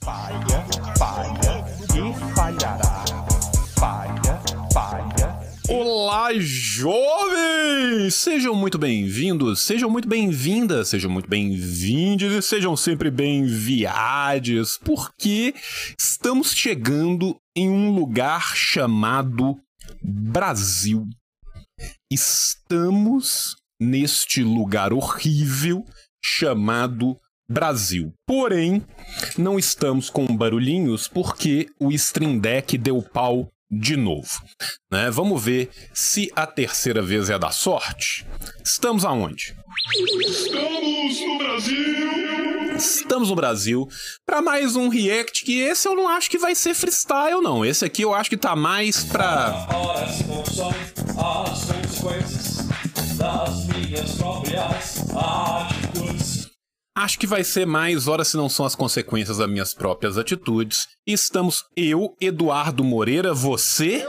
Falha, falha e falhará. Falha, falha. Olá, jovens! Sejam muito bem-vindos, sejam muito bem-vindas, sejam muito bem-vindos e sejam sempre bem-viades, porque estamos chegando em um lugar chamado Brasil. Estamos neste lugar horrível chamado Brasil. Porém, não estamos com barulhinhos porque o Stream Deck deu pau de novo, né? Vamos ver se a terceira vez é da sorte. Estamos aonde? Estamos no Brasil! Estamos no Brasil para mais um react, que esse eu não acho que vai ser freestyle, não. Esse aqui eu acho que tá mais pra... Horas não são as consequências das minhas próprias atitudes. Acho que vai ser mais horas se não são as consequências das minhas próprias atitudes. E estamos eu, Eduardo Moreira, você...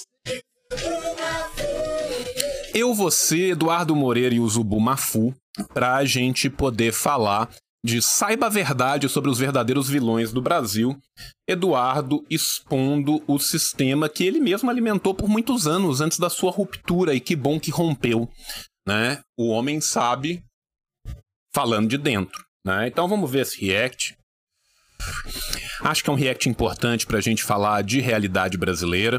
Eu, você, Eduardo Moreira e o Zubumafu, pra gente poder falar de Saiba a Verdade sobre os verdadeiros vilões do Brasil. Eduardo expondo o sistema que ele mesmo alimentou por muitos anos antes da sua ruptura, e que bom que rompeu, né? O homem sabe falando de dentro, né? Então vamos ver esse react. Acho que é um react importante pra gente falar de realidade brasileira,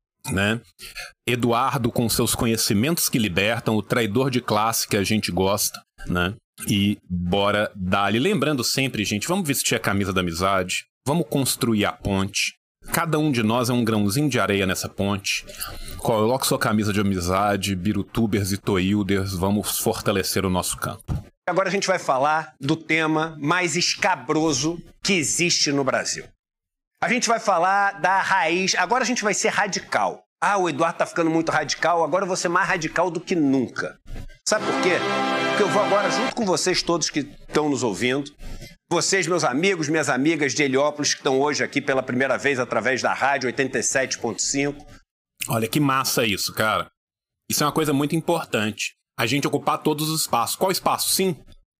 né? Eduardo com seus conhecimentos que libertam, o traidor de classe que a gente gosta, né? E bora dar-lhe. Lembrando sempre, gente, vamos vestir a camisa da amizade, vamos construir a ponte. Cada um de nós é um grãozinho de areia nessa ponte. Coloque sua camisa de amizade, birutubers e toilders, vamos fortalecer o nosso campo. Agora a gente vai falar do tema mais escabroso que existe no Brasil. A gente vai falar da raiz, agora a gente vai ser radical. Ah, o Eduardo tá ficando muito radical, agora eu vou ser mais radical do que nunca. Sabe por quê? Porque eu vou agora, junto com vocês todos que estão nos ouvindo, vocês, meus amigos, minhas amigas de Heliópolis, que estão hoje aqui pela primeira vez através da rádio 87.5. Olha que massa isso, cara. Isso é uma coisa muito importante. A gente ocupar todos os espaços. Qual espaço? Sim.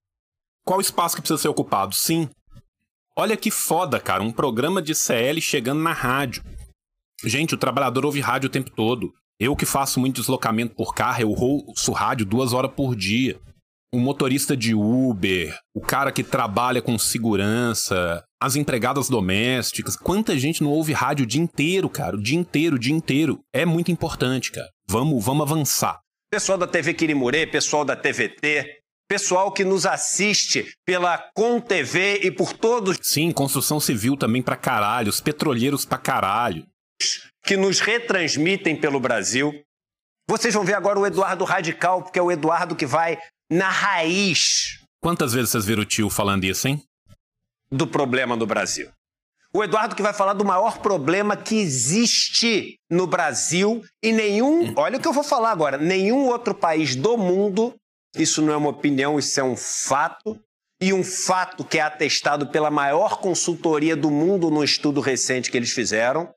Qual espaço que precisa ser ocupado? Sim. Olha que foda, cara. Um programa de CL chegando na rádio. Gente, o trabalhador ouve rádio o tempo todo. Eu que faço muito deslocamento por carro, eu ouço rádio 2 horas por dia. O motorista de Uber, o cara que trabalha com segurança, as empregadas domésticas. Quanta gente não ouve rádio o dia inteiro, cara? O dia inteiro, o dia inteiro. É muito importante, cara. Vamos avançar. Pessoal da TV Quirimurê, pessoal da TVT, pessoal que nos assiste pela Com TV e por todos... Sim, construção civil também pra caralho, os petroleiros pra caralho. Que nos retransmitem pelo Brasil. Vocês vão ver agora o Eduardo radical, porque é o Eduardo que vai na raiz... Quantas vezes vocês viram o tio falando isso, hein? ...do problema do Brasil. O Eduardo que vai falar do maior problema que existe no Brasil e nenhum... Olha o que eu vou falar agora. Nenhum outro país do mundo, isso não é uma opinião, isso é um fato, e um fato que é atestado pela maior consultoria do mundo no estudo recente que eles fizeram.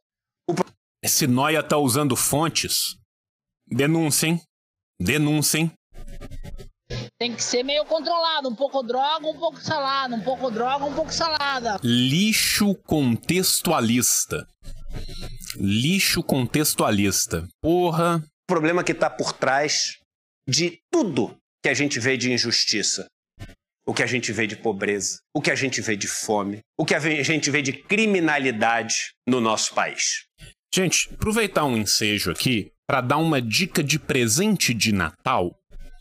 Esse nóia tá usando fontes? Denunciem. Denunciem. Tem que ser meio controlado, um pouco droga, um pouco salada, um pouco droga, um pouco salada. Lixo contextualista. Lixo contextualista. Porra. O problema que está por trás de tudo que a gente vê de injustiça. O que a gente vê de pobreza, o que a gente vê de fome, o que a gente vê de criminalidade no nosso país. Gente, aproveitar um ensejo aqui para dar uma dica de presente de Natal.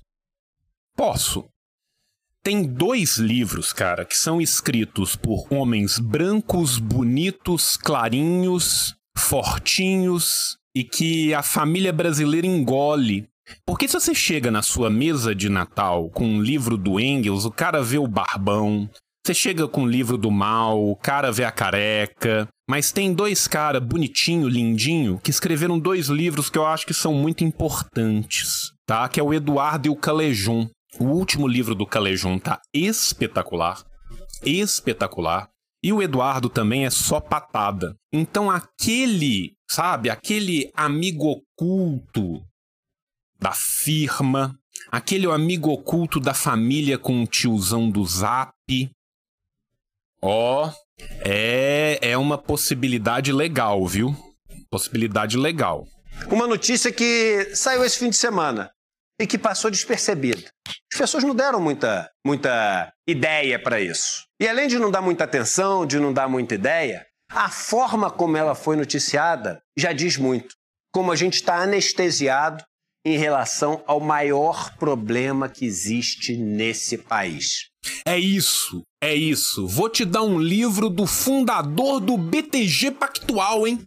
Posso? Tem 2 livros, cara, que são escritos por homens brancos, bonitos, clarinhos, fortinhos e que a família brasileira engole. Porque se você chega na sua mesa de Natal com um livro do Engels, o cara vê o barbão. Você chega com o livro do Mal, o cara vê a careca. Mas tem 2 caras bonitinho, lindinho, que escreveram 2 livros que eu acho que são muito importantes, tá? Que é o Eduardo e o Calejón. O último livro do Calejón tá espetacular. Espetacular. E o Eduardo também é só patada. Então aquele, sabe, aquele amigo oculto da firma, aquele amigo oculto da família com o tiozão do Zap, Ó, é uma possibilidade legal, viu? Possibilidade legal. Uma notícia que saiu esse fim de semana e que passou despercebida. As pessoas não deram muita ideia para isso. E além de não dar muita atenção, de não dar muita ideia, a forma como ela foi noticiada já diz muito. Como a gente está anestesiado em relação ao maior problema que existe nesse país. É isso, é isso. Vou te dar um livro do fundador do BTG Pactual, hein?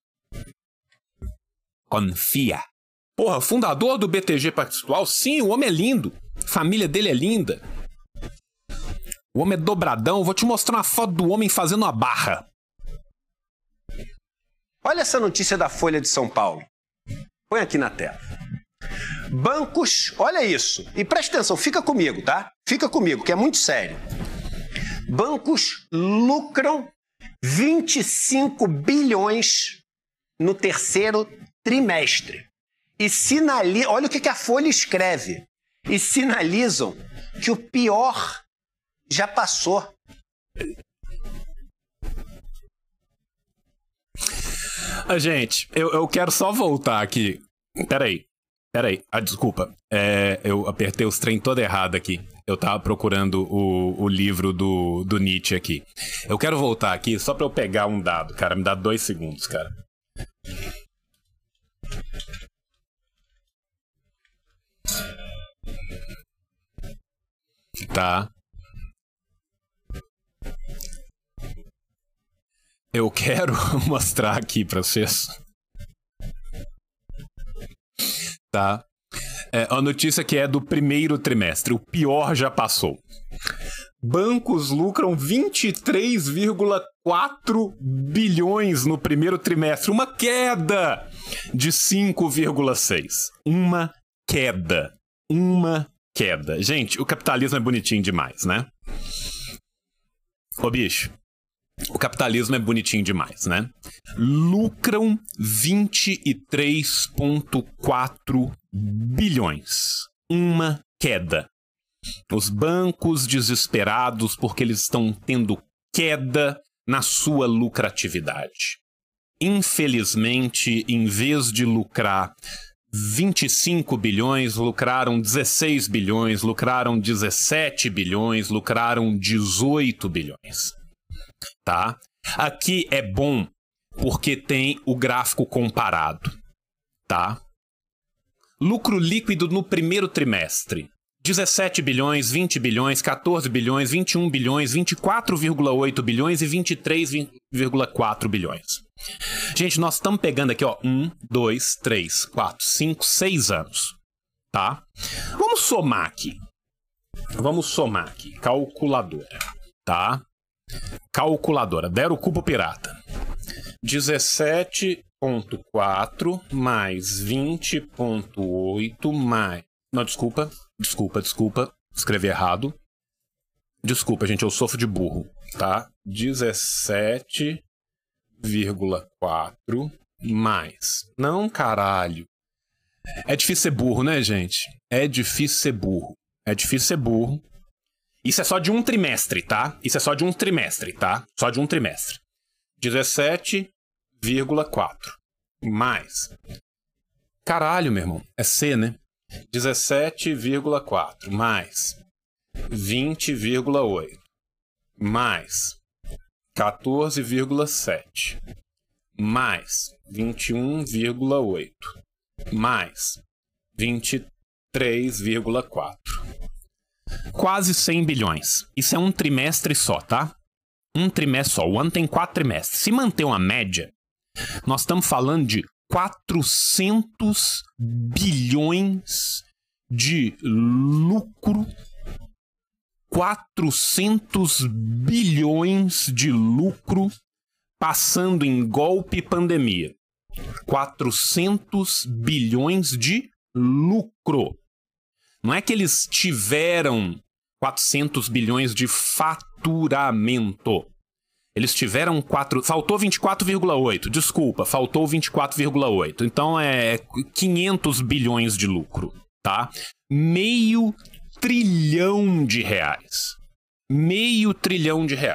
Confia. Porra, fundador do BTG Pactual? Sim, o homem é lindo. A família dele é linda. O homem é dobradão. Vou te mostrar uma foto do homem fazendo uma barra. Olha essa notícia da Folha de São Paulo. Põe aqui na tela. Bancos, olha isso. E presta atenção, fica comigo, tá? Fica comigo, que é muito sério. Bancos lucram 25 bilhões no terceiro trimestre. E sinalizam, olha o que a Folha escreve. E sinalizam que o pior já passou. Gente, eu quero só voltar aqui. Peraí. Desculpa. Eu apertei os trem todo errado aqui. Eu tava procurando o livro do Nietzsche aqui. Eu quero voltar aqui só pra eu pegar um dado, cara. Me dá 2 segundos, cara. Tá. Eu quero mostrar aqui pra vocês. Tá. A notícia que é do primeiro trimestre. O pior já passou. Bancos lucram 23,4 bilhões no primeiro trimestre. Uma queda de 5,6. Uma queda. Gente, o capitalismo é bonitinho demais, né? Ô, bicho. O capitalismo é bonitinho demais, né? Lucram 23,4 bilhões. Uma queda. Os bancos desesperados porque eles estão tendo queda na sua lucratividade. Infelizmente, em vez de lucrar 25 bilhões, lucraram 16 bilhões, lucraram 17 bilhões, lucraram 18 bilhões. Tá? Aqui é bom porque tem o gráfico comparado, tá? Lucro líquido no primeiro trimestre: 17 bilhões, 20 bilhões, 14 bilhões, 21 bilhões, 24,8 bilhões e 23,4 bilhões. Gente, nós estamos pegando aqui, ó, 1, 2, 3, 4, 5, 6 anos, tá? Vamos somar aqui. Calculadora, tá? Calculadora, deram o cubo pirata. 17,4 mais 20,8 mais... Não, desculpa. Escrevi errado. Desculpa, gente, eu sofro de burro, tá? 17,4 mais... Não, caralho. É difícil ser burro, né, gente? É difícil ser burro. Isso é só de um trimestre, tá? Só de um trimestre. 17,4 mais... Caralho, meu irmão. É C, né? 17,4 mais 20,8 mais 14,7 mais 21,8 mais 23,4. Quase 100 bilhões. Isso é um trimestre só, tá? Um trimestre só. O ano tem 4 trimestres. Se manter uma média, nós estamos falando de 400 bilhões de lucro. 400 bilhões de lucro passando em golpe e pandemia. 400 bilhões de lucro. Não é que eles tiveram 400 bilhões de faturamento. Eles tiveram faltou 24,8. Desculpa, faltou 24,8. Então é 500 bilhões de lucro, tá? R$500 bilhão. R$500 bilhão.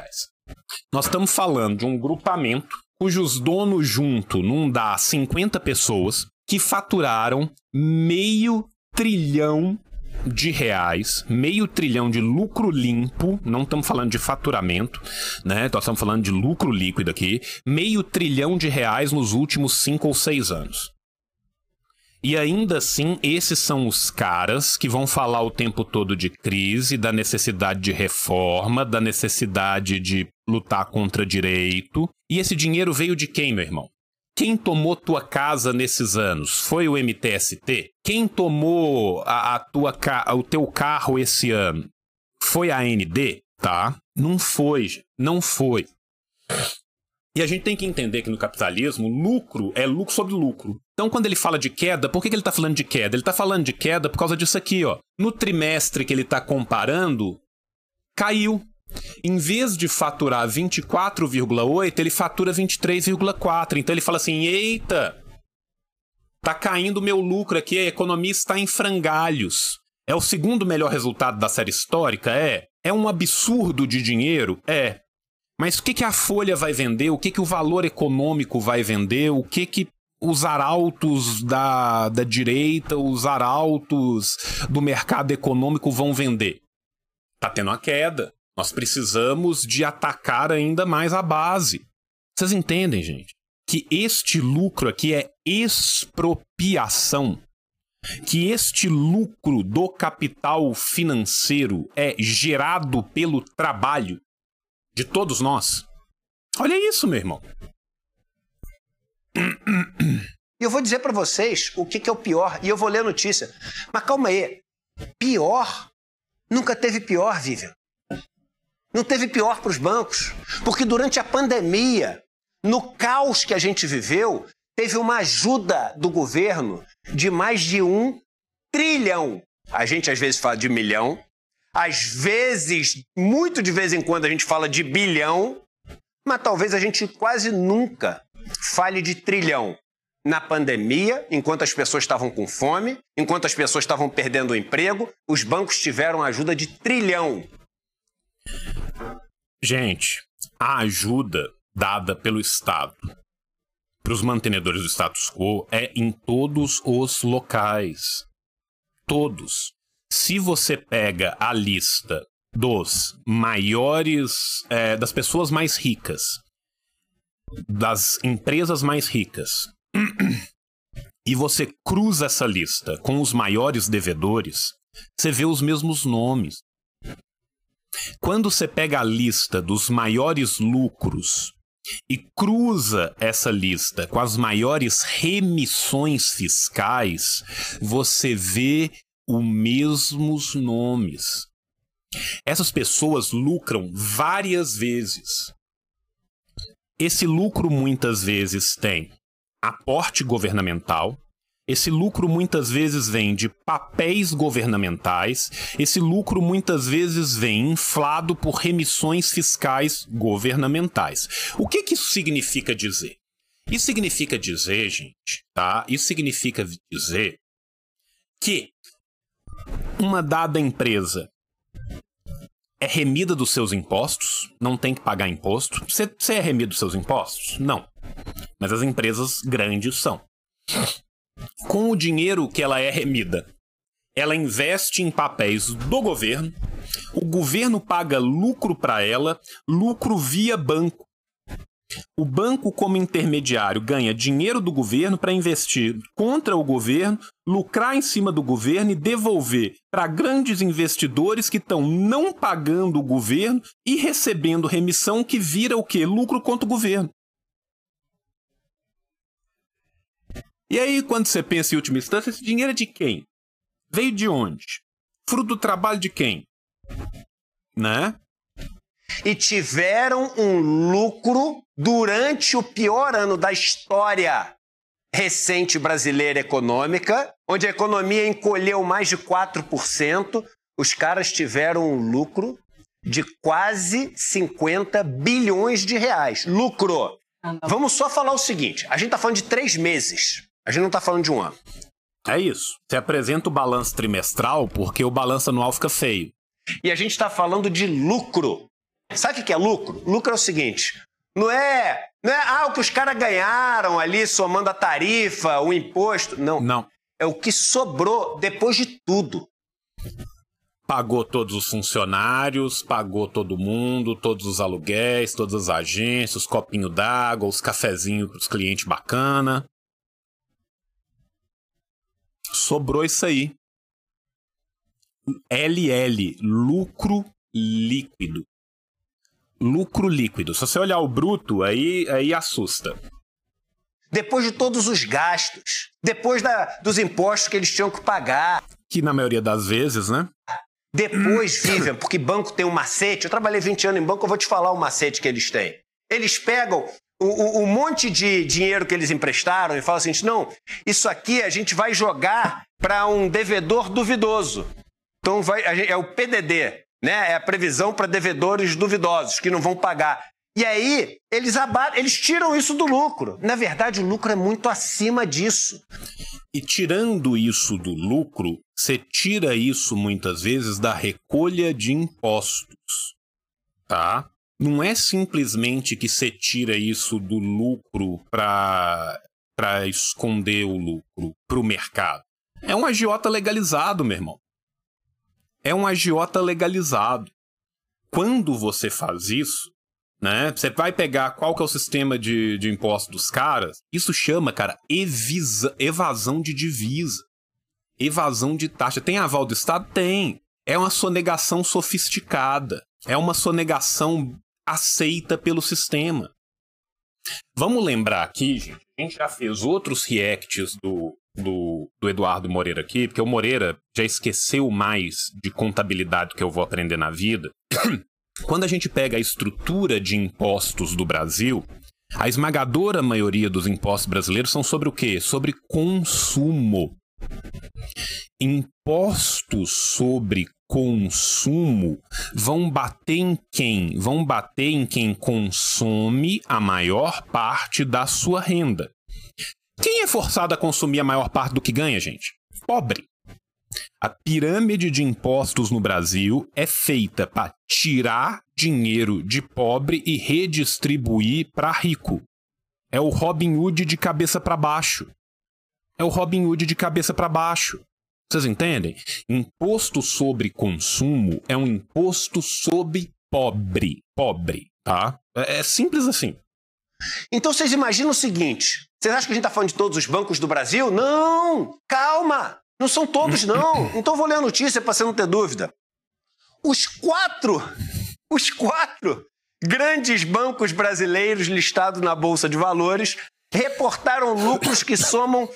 Nós estamos falando de um grupamento cujos donos junto não dá 50 pessoas que faturaram R$500 bilhão, R$500 bilhão de lucro limpo, não estamos falando de faturamento, né? Nós estamos falando de lucro líquido aqui, R$500 bilhão nos últimos 5 ou 6 anos. E ainda assim, esses são os caras que vão falar o tempo todo de crise, da necessidade de reforma, da necessidade de lutar contra direito. E esse dinheiro veio de quem, meu irmão? Quem tomou tua casa nesses anos? Foi o MTST? Quem tomou o teu carro esse ano? Foi a AND? Tá? Não foi, não foi. E a gente tem que entender que no capitalismo, lucro é lucro sobre lucro. Então, quando ele fala de queda, por que ele está falando de queda? Ele está falando de queda por causa disso aqui, ó. No trimestre que ele está comparando, caiu. Em vez de faturar 24,8, ele fatura 23,4. Então ele fala assim, eita, tá caindo o meu lucro aqui, a economia está em frangalhos. É o segundo melhor resultado da série histórica? É um absurdo de dinheiro? É. Mas o que a Folha vai vender? O que o Valor Econômico vai vender? O que os arautos da direita, os arautos do mercado econômico vão vender? Tá tendo uma queda. Nós precisamos de atacar ainda mais a base. Vocês entendem, gente? Que este lucro aqui é expropriação. Que este lucro do capital financeiro é gerado pelo trabalho de todos nós. Olha isso, meu irmão. E eu vou dizer pra vocês o que é o pior, e eu vou ler a notícia. Mas calma aí. Pior? Nunca teve pior, Vivian. Não teve pior para os bancos. Porque durante a pandemia, no caos que a gente viveu, teve uma ajuda do governo de mais de 1 trilhão. A gente às vezes fala de milhão. Às vezes, muito de vez em quando, a gente fala de bilhão. Mas talvez a gente quase nunca fale de trilhão. Na pandemia, enquanto as pessoas estavam com fome, enquanto as pessoas estavam perdendo o emprego, os bancos tiveram ajuda de trilhão. Gente, a ajuda dada pelo Estado para os mantenedores do status quo é em todos os locais. Todos. Se você pega a lista dos maiores, das pessoas mais ricas, das empresas mais ricas, e você cruza essa lista com os maiores devedores, você vê os mesmos nomes. Quando você pega a lista dos maiores lucros e cruza essa lista com as maiores remissões fiscais, você vê os mesmos nomes. Essas pessoas lucram várias vezes. Esse lucro muitas vezes tem aporte governamental. Esse lucro muitas vezes vem de papéis governamentais. Esse lucro muitas vezes vem inflado por remissões fiscais governamentais. O que isso significa dizer? Isso significa dizer, gente, tá? Isso significa dizer que uma dada empresa é remida dos seus impostos, não tem que pagar imposto. Você é remido dos seus impostos? Não. Mas as empresas grandes são. Com o dinheiro que ela é remida, ela investe em papéis do governo, o governo paga lucro para ela, lucro via banco. O banco, como intermediário, ganha dinheiro do governo para investir contra o governo, lucrar em cima do governo e devolver para grandes investidores que estão não pagando o governo e recebendo remissão que vira o quê? Lucro contra o governo. E aí, quando você pensa em última instância, esse dinheiro é de quem? Veio de onde? Fruto do trabalho de quem? Né? E tiveram um lucro durante o pior ano da história recente brasileira econômica, onde a economia encolheu mais de 4%, os caras tiveram um lucro de quase 50 bilhões de reais. Lucro! Vamos só falar o seguinte, a gente tá falando de 3 meses. A gente não tá falando de um ano. É isso. Você apresenta o balanço trimestral porque o balanço anual fica feio. E a gente tá falando de lucro. Sabe o que é lucro? Lucro é o seguinte, não é o que os caras ganharam ali somando a tarifa, o imposto. Não. É o que sobrou depois de tudo. Pagou todos os funcionários, pagou todo mundo, todos os aluguéis, todas as agências, os copinhos d'água, os cafezinhos para os clientes bacana. Sobrou isso aí. LL, lucro líquido. Lucro líquido. Se você olhar o bruto, aí assusta. Depois de todos os gastos, depois dos impostos que eles tinham que pagar. Que na maioria das vezes, né? Depois, Vivian, porque banco tem um macete. Eu trabalhei 20 anos em banco, eu vou te falar o macete que eles têm. Eles pegam o monte de dinheiro que eles emprestaram e falam assim, não, isso aqui a gente vai jogar para um devedor duvidoso. Então é o PDD, né? É a previsão para devedores duvidosos que não vão pagar. E aí eles tiram isso do lucro. Na verdade, o lucro é muito acima disso. E tirando isso do lucro, você tira isso muitas vezes da recolha de impostos, tá? Não é simplesmente que você tira isso do lucro para esconder o lucro para o mercado. É um agiota legalizado, meu irmão. É um agiota legalizado. Quando você faz isso, né? Você vai pegar qual que é o sistema de imposto dos caras. Isso chama, cara, evasão de divisa. Evasão de taxa. Tem aval do Estado? Tem. É uma sonegação sofisticada. É uma sonegação aceita pelo sistema. Vamos lembrar aqui, gente. A gente já fez outros reacts do Eduardo Moreira aqui, porque o Moreira já esqueceu mais de contabilidade do que eu vou aprender na vida. Quando a gente pega a estrutura de impostos do Brasil, a esmagadora maioria dos impostos brasileiros são sobre o quê? Sobre consumo. Impostos sobre consumo vão bater em quem? Vão bater em quem consome a maior parte da sua renda. Quem é forçado a consumir a maior parte do que ganha, gente? Pobre. A pirâmide de impostos no Brasil é feita para tirar dinheiro de pobre e redistribuir para rico. É o Robin Hood de cabeça para baixo. É o Robin Hood de cabeça para baixo. Vocês entendem? Imposto sobre consumo é um imposto sobre pobre. Pobre, tá? É simples assim. Então vocês imaginam o seguinte. Vocês acham que a gente está falando de todos os bancos do Brasil? Não! Calma! Não são todos, não. Então vou ler a notícia para você não ter dúvida. Os quatro grandes bancos brasileiros listados na Bolsa de Valores reportaram lucros que somam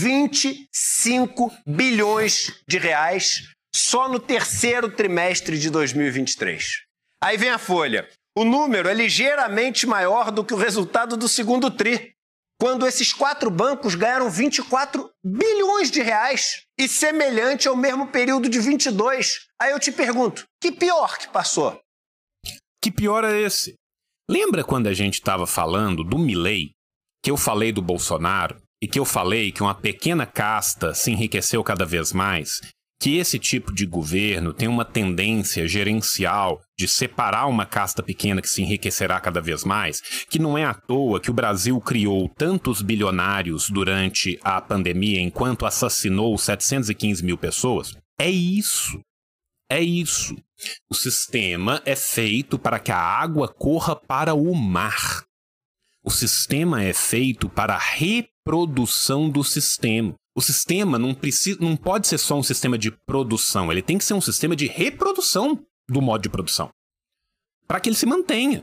25 bilhões de reais só no terceiro trimestre de 2023. Aí vem a folha. O número é ligeiramente maior do que o resultado do segundo tri, quando esses 4 bancos ganharam 24 bilhões de reais e semelhante ao mesmo período de 22. Aí eu te pergunto, que pior que passou? Que pior é esse? Lembra quando a gente estava falando do Milei, que eu falei do Bolsonaro, e que eu falei que uma pequena casta se enriqueceu cada vez mais, que esse tipo de governo tem uma tendência gerencial de separar uma casta pequena que se enriquecerá cada vez mais, que não é à toa que o Brasil criou tantos bilionários durante a pandemia enquanto assassinou 715 mil pessoas? É isso. É isso. O sistema é feito para que a água corra para o mar. O sistema é feito para a reprodução do sistema. O sistema não pode ser só um sistema de produção, ele tem que ser um sistema de reprodução do modo de produção, para que ele se mantenha.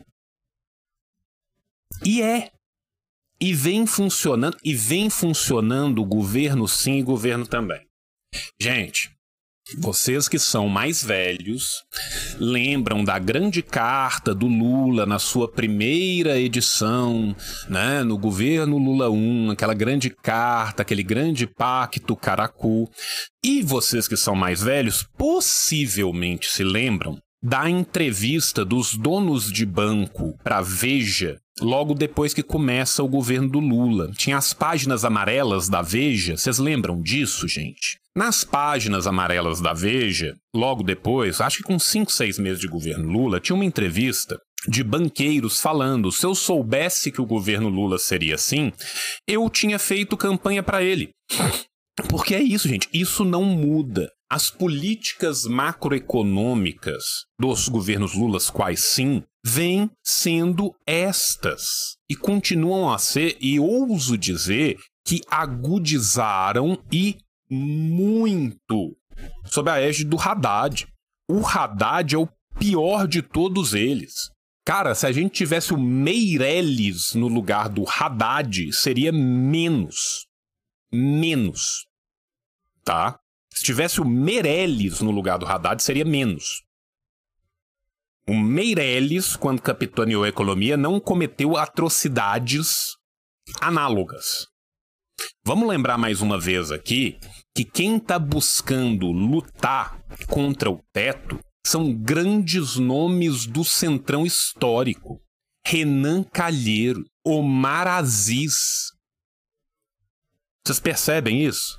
E vem funcionando o governo sim e governo também. Gente, vocês que são mais velhos lembram da grande carta do Lula na sua primeira edição, né, no governo Lula 1, aquela grande carta, aquele grande pacto Caracu. E vocês que são mais velhos possivelmente se lembram da entrevista dos donos de banco para Veja logo depois que começa o governo do Lula. Tinha as páginas amarelas da Veja, vocês lembram disso, gente? Nas páginas amarelas da Veja, logo depois, acho que com 5, 6 meses de governo Lula, tinha uma entrevista de banqueiros falando: se eu soubesse que o governo Lula seria assim, eu tinha feito campanha para ele. Porque é isso, gente, isso não muda. As políticas macroeconômicas dos governos Lula, quais sim, vêm sendo estas. E continuam a ser, e ouso dizer, que agudizaram e muito sob a égide do Haddad. O Haddad é o pior de todos eles. Cara, se a gente tivesse o Meirelles no lugar do Haddad, seria menos. Menos. Tá? Se tivesse o Meirelles no lugar do Haddad, seria menos. O Meirelles, quando capitaneou a economia, não cometeu atrocidades análogas. Vamos lembrar mais uma vez aqui que quem está buscando lutar contra o teto são grandes nomes do centrão histórico. Renan Calheiro, Omar Aziz. Vocês percebem isso?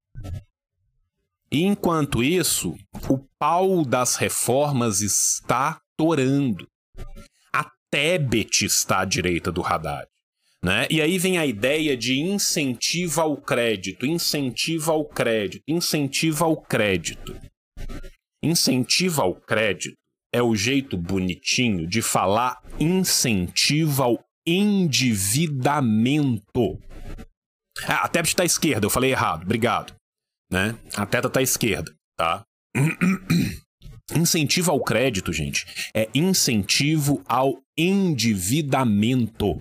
E enquanto isso, o pau das reformas está torando. A Tebet está à direita do Haddad. Né? E aí vem a ideia de incentivo ao crédito, incentivo ao crédito, incentivo ao crédito. Incentivo ao crédito é o jeito bonitinho de falar incentivo ao endividamento. A Tebet está à esquerda, eu falei errado, obrigado. Né? A teta está à esquerda, tá? Incentivo ao crédito, gente, é incentivo ao endividamento.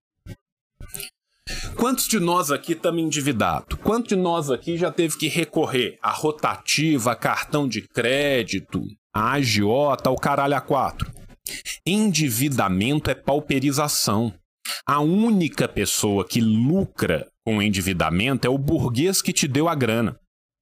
Quantos de nós aqui estamos endividados? Quantos de nós aqui já teve que recorrer a rotativa, a cartão de crédito, a agiota, ao caralho a 4? Endividamento é pauperização. A única pessoa que lucra com endividamento é o burguês que te deu a grana.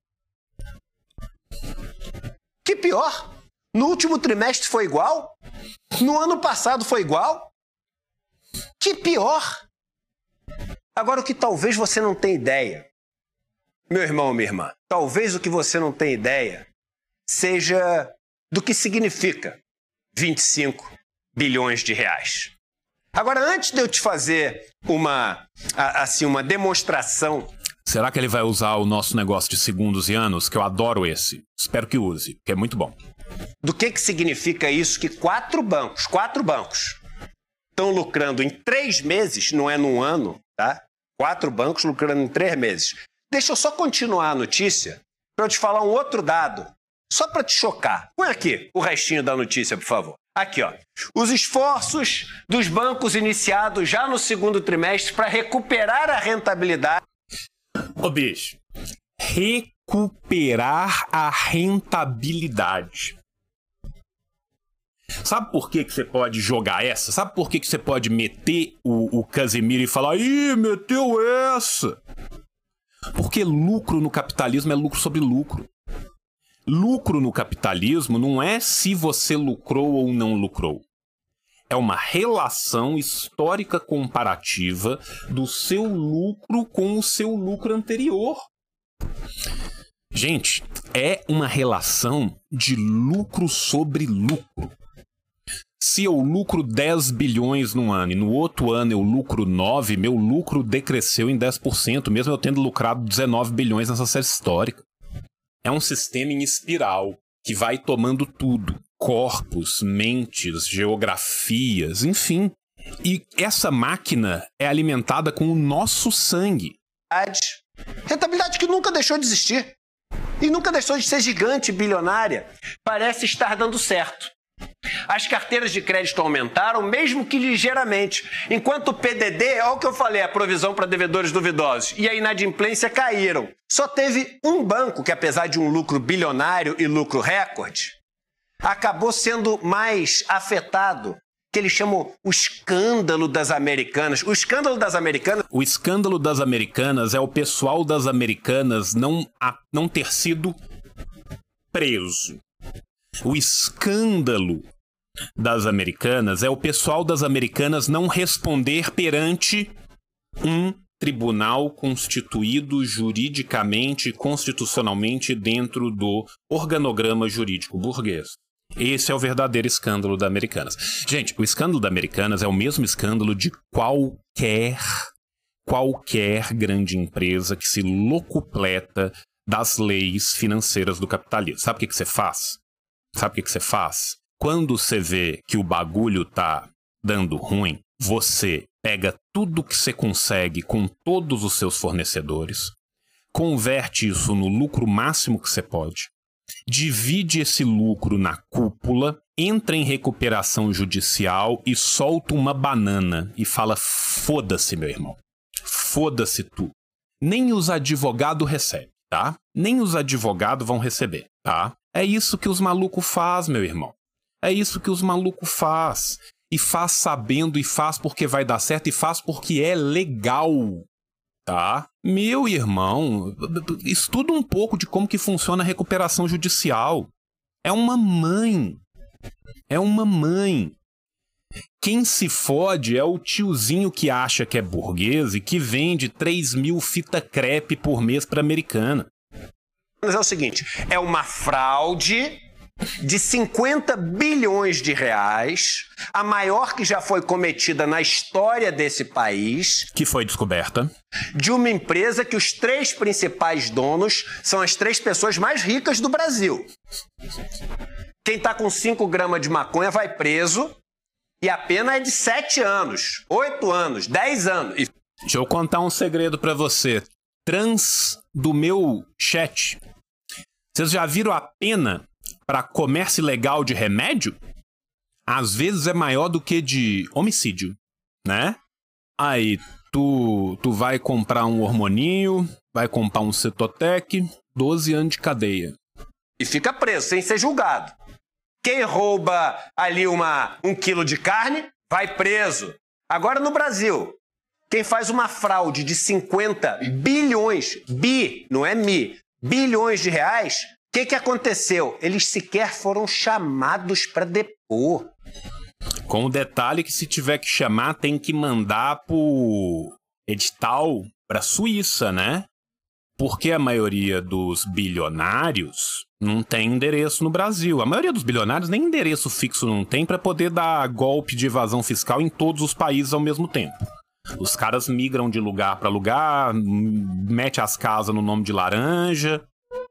Que pior? No último trimestre foi igual? No ano passado foi igual? Que pior? Agora, o que talvez você não tenha ideia, meu irmão ou minha irmã, talvez o que você não tenha ideia seja do que significa 25 bilhões de reais. Agora, antes de eu te fazer uma demonstração... Será que ele vai usar o nosso negócio de segundos e anos, que eu adoro esse? Espero que use, porque é muito bom. Do que significa isso que quatro bancos estão lucrando em 3 meses, não é num ano, tá? 4 bancos lucrando em 3 meses. Deixa eu só continuar a notícia para eu te falar um outro dado, só para te chocar. Põe aqui o restinho da notícia, por favor. Aqui, ó. Os esforços dos bancos iniciados já no segundo trimestre para recuperar a rentabilidade... Ô, bicho, recuperar a rentabilidade. Sabe por que você pode jogar essa? Sabe por que você pode meter o Casemiro e falar: ih, meteu essa? Porque lucro no capitalismo é lucro sobre lucro. Lucro no capitalismo não é se você lucrou ou não lucrou. É uma relação histórica comparativa do seu lucro com o seu lucro anterior. Gente, é uma relação de lucro sobre lucro. Se eu lucro 10 bilhões num ano e no outro ano eu lucro 9, meu lucro decresceu em 10%, mesmo eu tendo lucrado 19 bilhões nessa série histórica. É um sistema em espiral que vai tomando tudo. Corpos, mentes, geografias, enfim. E essa máquina é alimentada com o nosso sangue. Rentabilidade que nunca deixou de existir. E nunca deixou de ser gigante, bilionária. Parece estar dando certo. As carteiras de crédito aumentaram, mesmo que ligeiramente. Enquanto o PDD, olha o que eu falei, a provisão para devedores duvidosos, e a inadimplência caíram. Só teve um banco que, apesar de um lucro bilionário e lucro recorde, acabou sendo mais afetado, que eles chamam o escândalo das Americanas. O escândalo das Americanas... O escândalo das Americanas é o pessoal das Americanas não ter sido preso. O escândalo das Americanas é o pessoal das Americanas não responder perante um tribunal constituído juridicamente e constitucionalmente dentro do organograma jurídico burguês. Esse é o verdadeiro escândalo da Americanas. Gente, o escândalo da Americanas é o mesmo escândalo de qualquer grande empresa que se locupleta das leis financeiras do capitalismo. Sabe o que você faz? Quando você vê que o bagulho tá dando ruim, você pega tudo que você consegue com todos os seus fornecedores, converte isso no lucro máximo que você pode, divide esse lucro na cúpula, entra em recuperação judicial e solta uma banana e fala: foda-se, meu irmão. Foda-se tu. Nem os advogados recebem, tá? Nem os advogados vão receber, tá? É isso que os malucos faz, meu irmão. É isso que os malucos faz. E faz sabendo, e faz porque vai dar certo, e faz porque é legal, tá? Meu irmão, estuda um pouco de como que funciona a recuperação judicial. É uma mãe. É uma mãe. Quem se fode é o tiozinho que acha que é burguês e que vende 3.000 fita crepe por mês pra Americana. Mas é o seguinte, é uma fraude de 50 bilhões de reais, a maior que já foi cometida na história desse país. Que foi descoberta. De uma empresa que os 3 principais donos são as 3 pessoas mais ricas do Brasil. Quem tá com 5 gramas de maconha vai preso e a pena é de 7 anos, 8 anos, 10 anos. Deixa eu contar um segredo pra você. Trans do meu chat. Vocês já viram a pena para comércio ilegal de remédio? Às vezes é maior do que de homicídio, né? Aí, tu vai comprar um hormoninho, vai comprar um Cetotec, 12 anos de cadeia. E fica preso, sem ser julgado. Quem rouba ali 1 quilo de carne, vai preso. Agora no Brasil, quem faz uma fraude de 50 bilhões, não é bilhões de reais, o que aconteceu? Eles sequer foram chamados para depor. Com o detalhe que se tiver que chamar, tem que mandar por edital para Suíça, né? Porque a maioria dos bilionários não tem endereço no Brasil. A maioria dos bilionários nem endereço fixo não tem para poder dar golpe de evasão fiscal em todos os países ao mesmo tempo. Os caras migram de lugar para lugar, mete as casas no nome de laranja,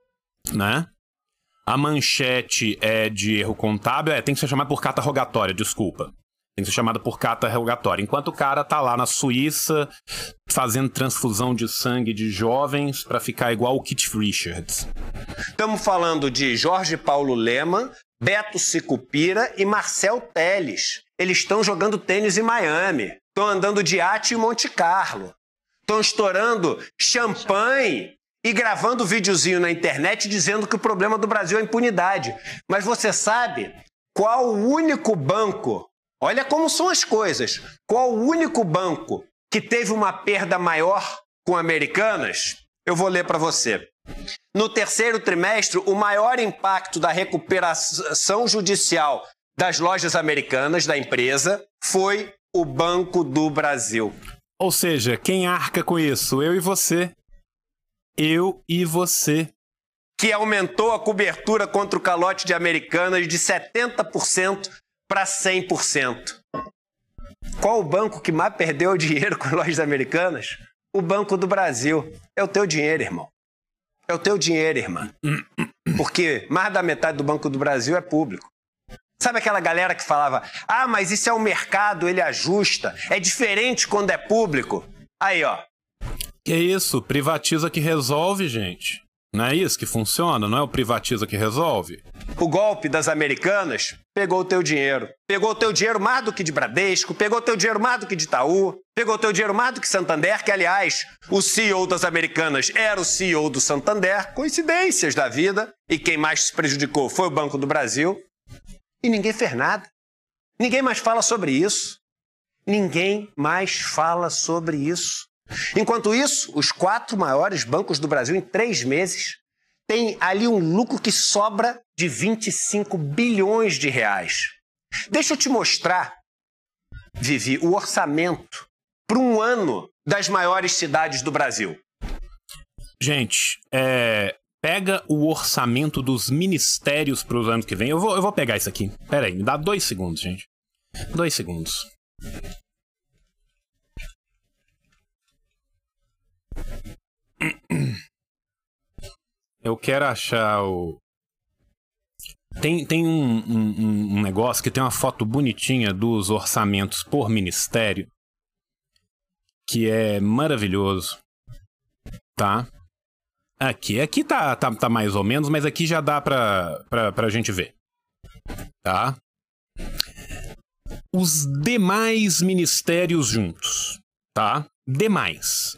né? A manchete é de erro contábil, tem que ser chamado por carta rogatória, desculpa. Tem que ser chamado por carta rogatória. Enquanto o cara tá lá na Suíça fazendo transfusão de sangue de jovens pra ficar igual o Keith Richards. Estamos falando de Jorge Paulo Lemann, Beto Sicupira e Marcel Telles. Eles estão jogando tênis em Miami. Estão andando de iate em Monte Carlo. Estão estourando champanhe e gravando videozinho na internet dizendo que o problema do Brasil é a impunidade. Mas você sabe qual o único banco, olha como são as coisas, qual o único banco que teve uma perda maior com Americanas? Eu vou ler para você. No 3º trimestre, o maior impacto da recuperação judicial das lojas americanas, da empresa, foi o Banco do Brasil. Ou seja, quem arca com isso? Eu e você. Eu e você. Que aumentou a cobertura contra o calote de Americanas de 70% para 100%. Qual o banco que mais perdeu dinheiro com lojas americanas? O Banco do Brasil. É o teu dinheiro, irmão. É o teu dinheiro, irmã. Porque mais da metade do Banco do Brasil é público. Sabe aquela galera que falava: ah, mas isso é o mercado, ele ajusta. É diferente quando é público. Aí, ó. Que isso? Privatiza que resolve, gente. Não é isso que funciona? Não é o privatiza que resolve? O golpe das Americanas pegou o teu dinheiro. Pegou o teu dinheiro mais do que de Bradesco, pegou o teu dinheiro mais do que de Itaú, pegou o teu dinheiro mais do que Santander, que, aliás, o CEO das Americanas era o CEO do Santander. Coincidências da vida. E quem mais se prejudicou foi o Banco do Brasil. E ninguém fez nada. Ninguém mais fala sobre isso. Ninguém mais fala sobre isso. Enquanto isso, os 4 maiores bancos do Brasil, em 3 meses, têm ali um lucro que sobra de 25 bilhões de reais. Deixa eu te mostrar, Vivi, o orçamento para um ano das maiores cidades do Brasil. Gente, Pega o orçamento dos ministérios para os anos que vem. Eu vou pegar isso aqui. Pera aí, me dá 2 segundos, gente. 2 segundos. Eu quero achar o... Tem um negócio que tem uma foto bonitinha dos orçamentos por ministério, que é maravilhoso, tá? Aqui tá mais ou menos, mas aqui já dá pra gente ver, tá? Os demais ministérios juntos, tá? Demais.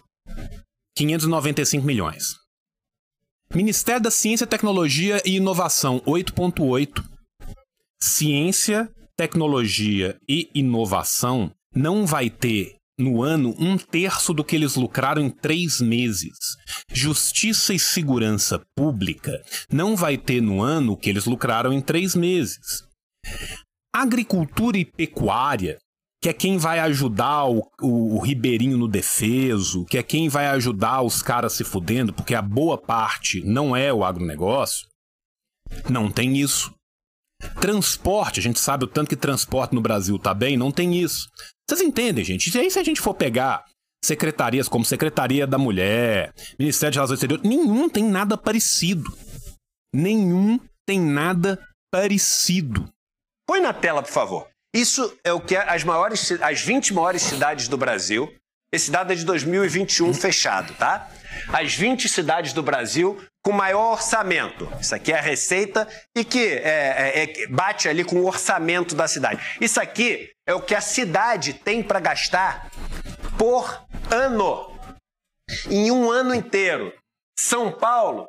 595 milhões. Ministério da Ciência, Tecnologia e Inovação, 8,8. Ciência, Tecnologia e Inovação não vai ter, no ano, 1/3 do que eles lucraram em 3 meses. Justiça e Segurança Pública não vai ter, no ano, o que eles lucraram em 3 meses. Agricultura e Pecuária, que é quem vai ajudar o ribeirinho no defeso, que é quem vai ajudar os caras se fudendo, porque a boa parte não é o agronegócio, não tem isso. Transporte, a gente sabe o tanto que transporte no Brasil tá bem, não tem isso. Vocês entendem, gente? E aí, se a gente for pegar secretarias como Secretaria da Mulher, Ministério de Relações Exteriores, nenhum tem nada parecido. Nenhum tem nada parecido. Põe na tela, por favor. Isso é o que as 20 maiores cidades do Brasil, esse dado é de 2021 fechado, tá? As 20 cidades do Brasil com maior orçamento. Isso aqui é a receita e que bate ali com o orçamento da cidade. Isso aqui é o que a cidade tem para gastar por ano. Em um ano inteiro. São Paulo,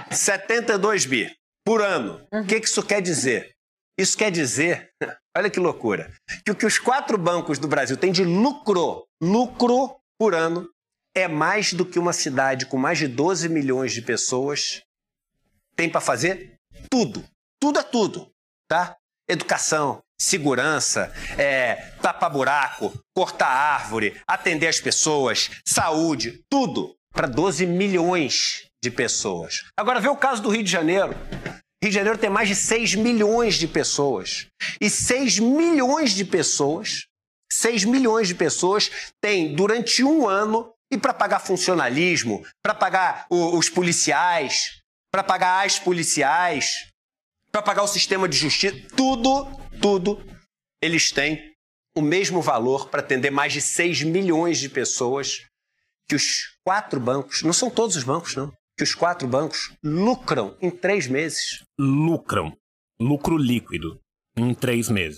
72 bi por ano. O que isso quer dizer? Isso quer dizer, olha que loucura, que o que os 4 bancos do Brasil têm de lucro por ano é mais do que uma cidade com mais de 12 milhões de pessoas tem para fazer tudo. Tudo é tudo, tá? Educação, segurança, tapar buraco, cortar árvore, atender as pessoas, saúde, tudo para 12 milhões de pessoas. Agora vê o caso do Rio de Janeiro. Rio de Janeiro tem mais de 6 milhões de pessoas. E 6 milhões de pessoas têm, durante um ano, e para pagar funcionalismo, para pagar os policiais, para pagar as policiais, para pagar o sistema de justiça, tudo, eles têm o mesmo valor para atender mais de 6 milhões de pessoas que os 4 bancos, não são todos os bancos, não, que os 4 bancos lucram em 3 meses. Lucro líquido em 3 meses.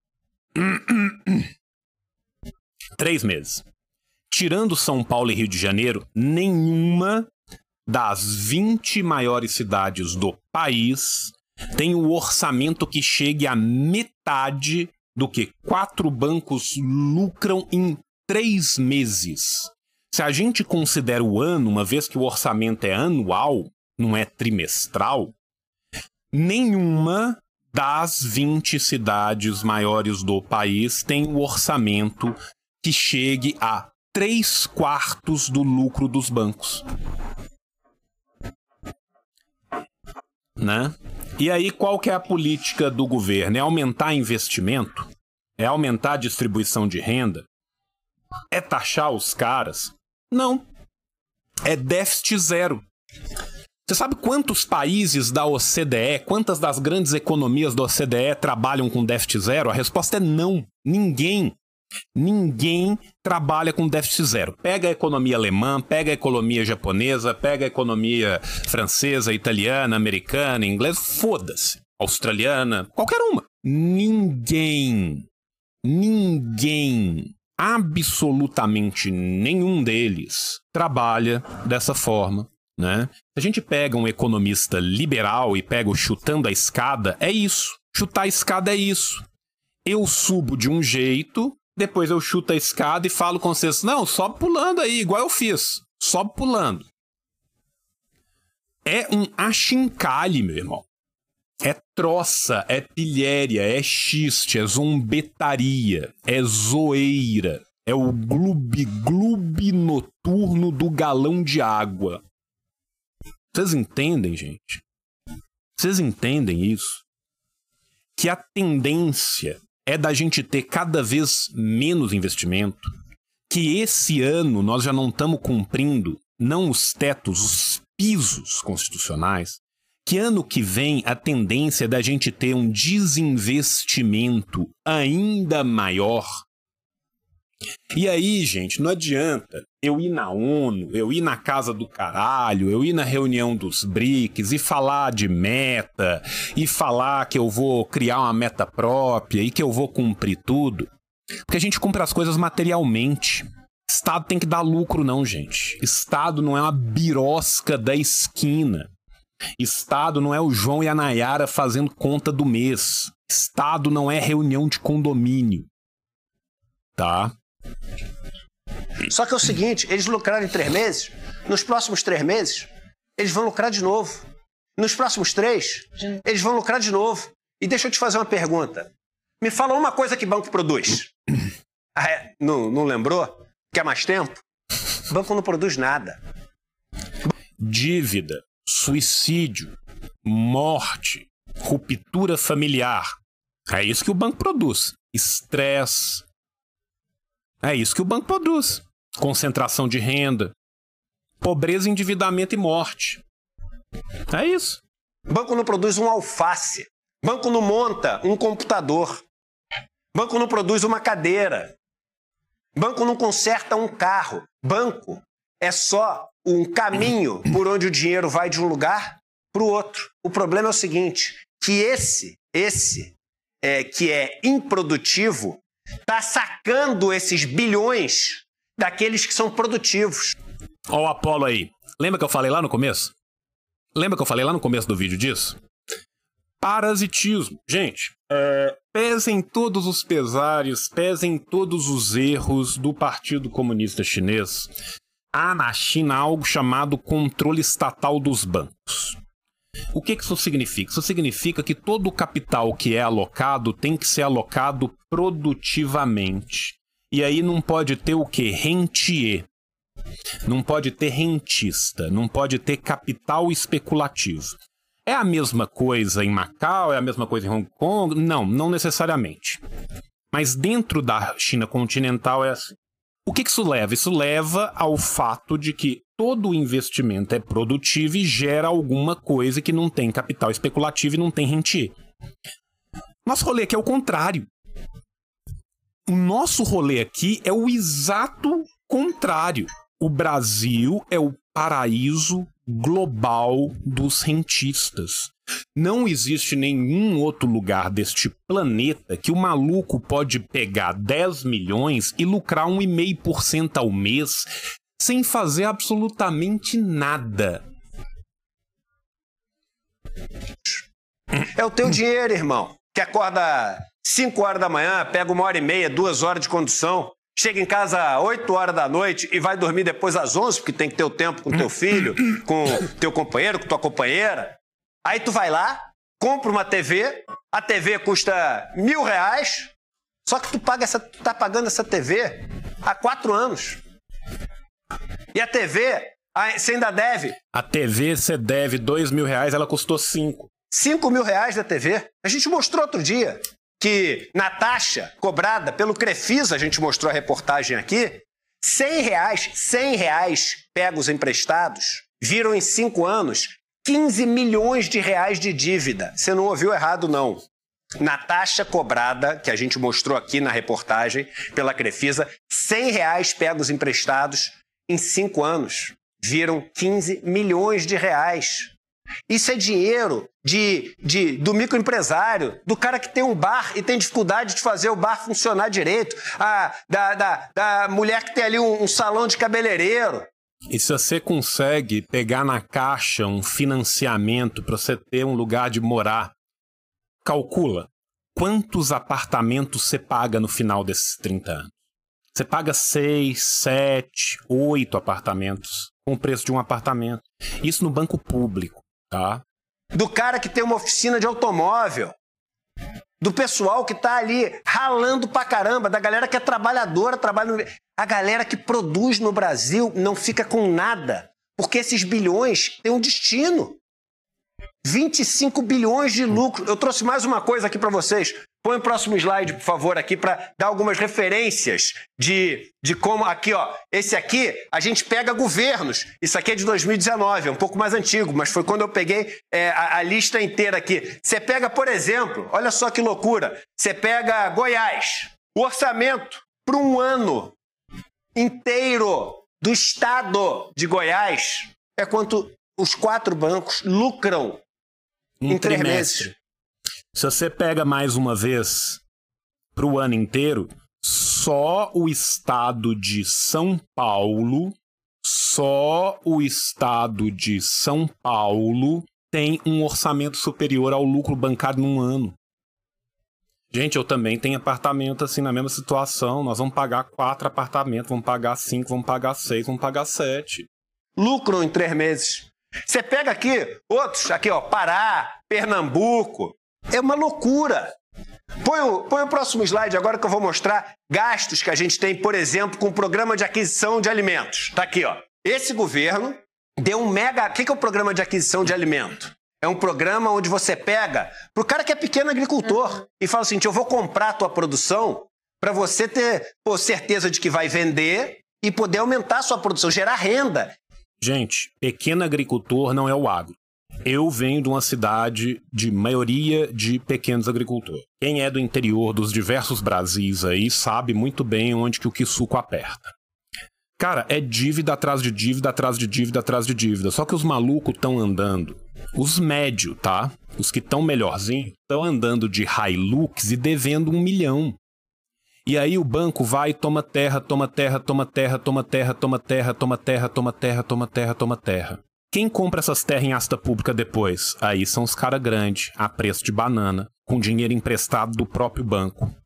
3 meses. Tirando São Paulo e Rio de Janeiro, nenhuma das 20 maiores cidades do país tem o orçamento que chegue a metade do que 4 bancos lucram em 3 meses. Se a gente considera o ano, uma vez que o orçamento é anual, não é trimestral, nenhuma das 20 cidades maiores do país tem o orçamento que chegue a 3/4 do lucro dos bancos. Né? E aí, qual que é a política do governo? É aumentar investimento? É aumentar a distribuição de renda? É taxar os caras? Não. É déficit zero. Você sabe quantos países da OCDE, quantas das grandes economias da OCDE trabalham com déficit zero? A resposta é não. Ninguém trabalha com déficit zero. Pega a economia alemã, pega a economia japonesa, pega a economia francesa, italiana, americana, inglesa, foda-se. Australiana, qualquer uma. Ninguém, absolutamente nenhum deles trabalha dessa forma, né? Se a gente pega um economista liberal e pega o chutando a escada, é isso. Chutar a escada é isso. Eu subo de um jeito, depois eu chuto a escada e falo com vocês, não, sobe pulando aí, igual eu fiz. Sobe pulando. É um achincalhe, meu irmão. É troça, é pilhéria, é xiste, é zombetaria, é zoeira. É o gloob-gloob noturno do galão de água. Vocês entendem, gente? Vocês entendem isso? Que a tendência é da gente ter cada vez menos investimento, que esse ano nós já não estamos cumprindo, não os tetos, os pisos constitucionais, que ano que vem a tendência é da gente ter um desinvestimento ainda maior. E aí, gente, não adianta eu ir na ONU, eu ir na casa do caralho, eu ir na reunião dos BRICS e falar de meta, e falar que eu vou criar uma meta própria e que eu vou cumprir tudo. Porque a gente cumpre as coisas materialmente. Estado tem que dar lucro não, gente. Estado não é uma birosca da esquina. Estado não é o João e a Nayara fazendo conta do mês. Estado não é reunião de condomínio. Tá? Só que é o seguinte, eles lucraram em 3 meses, nos próximos 3 meses, eles vão lucrar de novo. Nos próximos 3, eles vão lucrar de novo. E deixa eu te fazer uma pergunta. Me fala uma coisa que banco produz. Ah, é? Não lembrou? Quer mais tempo? Banco não produz nada. Dívida, suicídio, morte, ruptura familiar. É isso que o banco produz. Estresse. É isso que o banco produz. Concentração de renda, pobreza, endividamento e morte. É isso. Banco não produz um alface. Banco não monta um computador. Banco não produz uma cadeira. Banco não conserta um carro. Banco é só um caminho por onde o dinheiro vai de um lugar para o outro. O problema é o seguinte, que esse que é improdutivo está sacando esses bilhões daqueles que são produtivos. Ó o Apolo aí. Lembra que eu falei lá no começo? Lembra que eu falei lá no começo do vídeo disso? Parasitismo. Gente, pesem todos os pesares, pesem todos os erros do Partido Comunista Chinês. Há na China algo chamado controle estatal dos bancos. O que isso significa? Isso significa que todo o capital que é alocado tem que ser alocado produtivamente. E aí não pode ter o quê? Rentier. Não pode ter rentista. Não pode ter capital especulativo. É a mesma coisa em Macau? É a mesma coisa em Hong Kong? Não, não necessariamente. Mas dentro da China continental é assim. O que isso leva? Isso leva ao fato de que todo o investimento é produtivo e gera alguma coisa que não tem capital especulativo e não tem rentier. Nosso rolê aqui é o contrário. O nosso rolê aqui é o exato contrário. O Brasil é o paraíso global dos rentistas. Não existe nenhum outro lugar deste planeta que o maluco pode pegar 10 milhões e lucrar 1,5% ao mês sem fazer absolutamente nada. É o teu dinheiro, irmão, que acorda 5 horas da manhã, pega 1h30, 2 horas de condução, chega em casa 8 horas da noite e vai dormir depois às 11, porque tem que ter o tempo com teu filho, com teu companheiro, com tua companheira. Aí tu vai lá, compra uma TV, a TV custa R$1.000, só que tu tá pagando essa TV há 4 anos. E a TV, você ainda deve. A TV você deve R$2.000, ela custou 5. R$5.000 da TV. A gente mostrou outro dia que na taxa cobrada pelo Crefisa, a gente mostrou a reportagem aqui, R$100 pegos emprestados, viram em 5 anos 15 milhões de reais de dívida. Você não ouviu errado, não. Na taxa cobrada, que a gente mostrou aqui na reportagem pela Crefisa, R$100 pegos emprestados em 5 anos. Viram 15 milhões de reais. Isso é dinheiro do microempresário, do cara que tem um bar e tem dificuldade de fazer o bar funcionar direito, da mulher que tem ali um salão de cabeleireiro. E se você consegue pegar na caixa um financiamento para você ter um lugar de morar, calcula quantos apartamentos você paga no final desses 30 anos. Você paga 6, 7, 8 apartamentos com o preço de um apartamento. Isso no banco público, tá? Do cara que tem uma oficina de automóvel, do pessoal que tá ali ralando pra caramba, da galera que é trabalhadora, a galera que produz no Brasil não fica com nada Porque esses bilhões têm um destino. 25 bilhões de lucro. Eu trouxe mais uma coisa aqui para vocês. Põe o próximo slide, por favor, aqui para dar algumas referências de como... Aqui, ó. Esse aqui, a gente pega governos. Isso aqui é de 2019, é um pouco mais antigo, mas foi quando eu peguei a lista inteira aqui. Você pega, por exemplo, olha só que loucura. Você pega Goiás. O orçamento para um ano inteiro do estado de Goiás é quanto os 4 bancos lucram em 3 meses. Se você pega mais uma vez para o ano inteiro, só o estado de São Paulo, tem um orçamento superior ao lucro bancário num ano. Gente, eu também tenho apartamento assim na mesma situação. Nós vamos pagar 4 apartamentos, vamos pagar 5, vamos pagar 6, vamos pagar 7. Lucram em 3 meses. Você pega aqui outros, aqui ó, Pará, Pernambuco. É uma loucura. Põe o próximo slide agora que eu vou mostrar gastos que a gente tem, por exemplo, com o programa de aquisição de alimentos. Tá aqui, ó. Esse governo deu um mega... O que é o programa de aquisição de alimento? É um programa onde você pega para o cara que é pequeno agricultor e fala assim, eu vou comprar a tua produção para você ter certeza de que vai vender e poder aumentar a sua produção, gerar renda. Gente, pequeno agricultor não é o agro. Eu venho de uma cidade de maioria de pequenos agricultores. Quem é do interior dos diversos Brasis aí sabe muito bem onde que o quissuco aperta. Cara, é dívida atrás de dívida, atrás de dívida, atrás de dívida. Só que os malucos estão andando, os médios, tá? Os que estão melhorzinhos, estão andando de Hilux e devendo 1 milhão. E aí o banco vai e toma terra, toma terra, toma terra, toma terra, toma terra, toma terra, toma terra, toma terra, toma terra. Quem compra essas terras em asta pública depois? Aí são os caras grandes, a preço de banana, com dinheiro emprestado do próprio banco.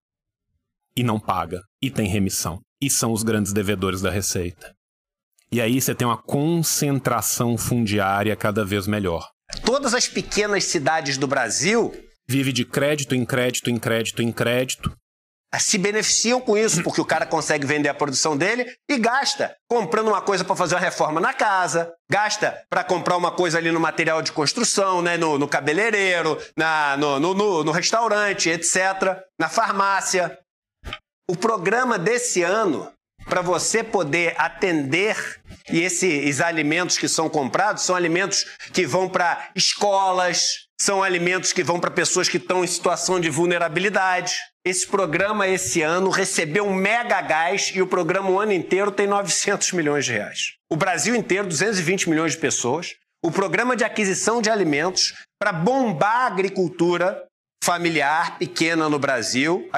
E não paga, e tem remissão. E são os grandes devedores da Receita. E aí você tem uma concentração fundiária cada vez melhor. Todas as pequenas cidades do Brasil... Vive de crédito em crédito em crédito em crédito. Se beneficiam com isso, porque o cara consegue vender a produção dele e gasta comprando uma coisa para fazer uma reforma na casa, gasta para comprar uma coisa ali no material de construção, né, no cabeleireiro, no restaurante, etc., na farmácia. O programa desse ano, para você poder atender, e esses alimentos que são comprados são alimentos que vão para escolas, são alimentos que vão para pessoas que estão em situação de vulnerabilidade. Esse programa, esse ano, recebeu um mega gás e o programa o ano inteiro tem 900 milhões de reais. O Brasil inteiro, 220 milhões de pessoas. O programa de aquisição de alimentos para bombar a agricultura familiar pequena no Brasil.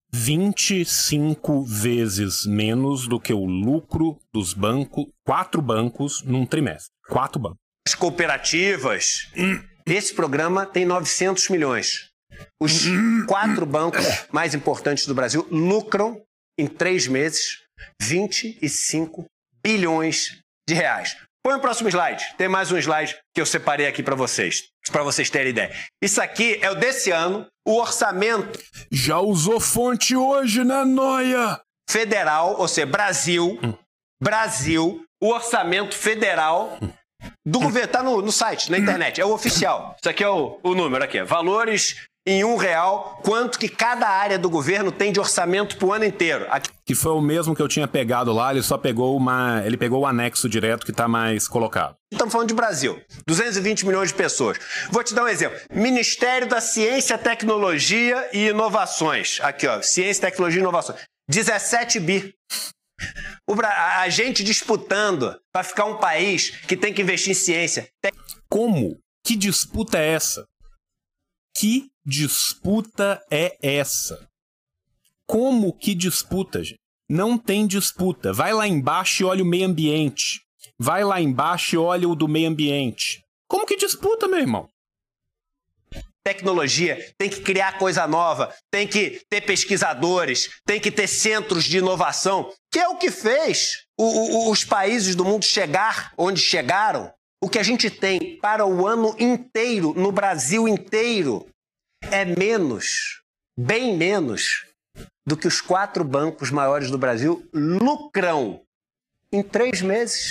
25 vezes menos do que o lucro dos bancos, 4 bancos num trimestre. 4 bancos. As cooperativas. Esse programa tem 900 milhões. Os 4 bancos mais importantes do Brasil lucram em 3 meses 25 bilhões de reais. Põe o próximo slide. Tem mais um slide que eu separei aqui para vocês terem ideia. Isso aqui é o desse ano, o orçamento... Já usou fonte hoje, né, Noia? Federal, ou seja, Brasil, o orçamento federal do governo. Tá no site, na internet, é o oficial. Isso aqui é o número aqui, valores... em R$1, quanto que cada área do governo tem de orçamento pro ano inteiro. Aqui... Que foi o mesmo que eu tinha pegado lá, ele só pegou ele pegou o anexo direto que tá mais colocado. Estamos falando de Brasil, 220 milhões de pessoas. Vou te dar um exemplo. Ministério da Ciência, Tecnologia e Inovações. Aqui, ó, Ciência, Tecnologia e Inovações. 17 bi. A gente disputando para ficar um país que tem que investir em ciência. Como? Que disputa é essa? Que disputa é essa? Como que disputa, gente? Não tem disputa. Vai lá embaixo e olha o meio ambiente. Vai lá embaixo e olha o do meio ambiente. Como que disputa, meu irmão? Tecnologia, tem que criar coisa nova, tem que ter pesquisadores, tem que ter centros de inovação, que é o que fez os países do mundo chegar onde chegaram. O que a gente tem para o ano inteiro, no Brasil inteiro, é menos, bem menos, do que os 4 bancos maiores do Brasil lucram em 3 meses.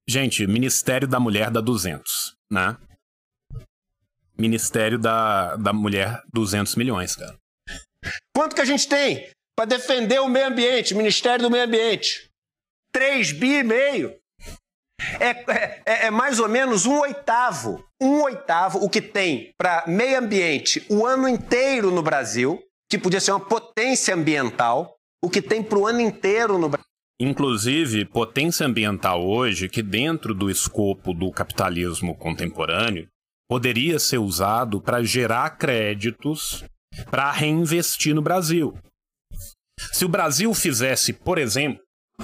Gente, Ministério da Mulher dá 200, né? Ministério da Mulher, 200 milhões, cara. Quanto que a gente tem para defender o meio ambiente, Ministério do Meio Ambiente? 3,5 bi. É mais ou menos 1/8. 1/8 o que tem para meio ambiente o ano inteiro no Brasil, que podia ser uma potência ambiental, o que tem para o ano inteiro no Brasil. Inclusive, potência ambiental hoje, que dentro do escopo do capitalismo contemporâneo, poderia ser usado para gerar créditos para reinvestir no Brasil. Se o Brasil fizesse, por exemplo,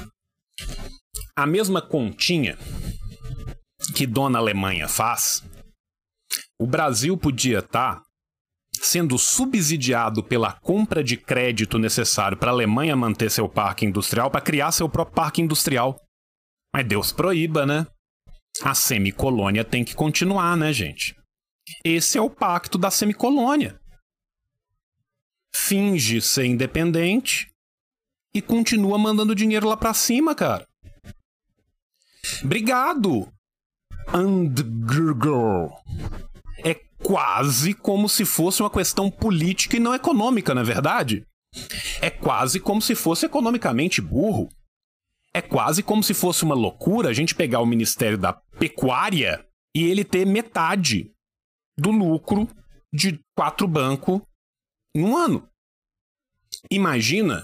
a mesma continha que Dona Alemanha faz, o Brasil podia estar sendo subsidiado pela compra de crédito necessário para a Alemanha manter seu parque industrial, para criar seu próprio parque industrial. Mas Deus proíba, né? A semicolônia tem que continuar, né, gente? Esse é o pacto da semicolônia. Finge ser independente e continua mandando dinheiro lá pra cima, cara. Obrigado, Andgrgl. É quase como se fosse uma questão política e não econômica, não é verdade? É quase como se fosse economicamente burro. É quase como se fosse uma loucura a gente pegar o Ministério da Pecuária e ele ter metade do lucro de 4 bancos em um ano. Imagina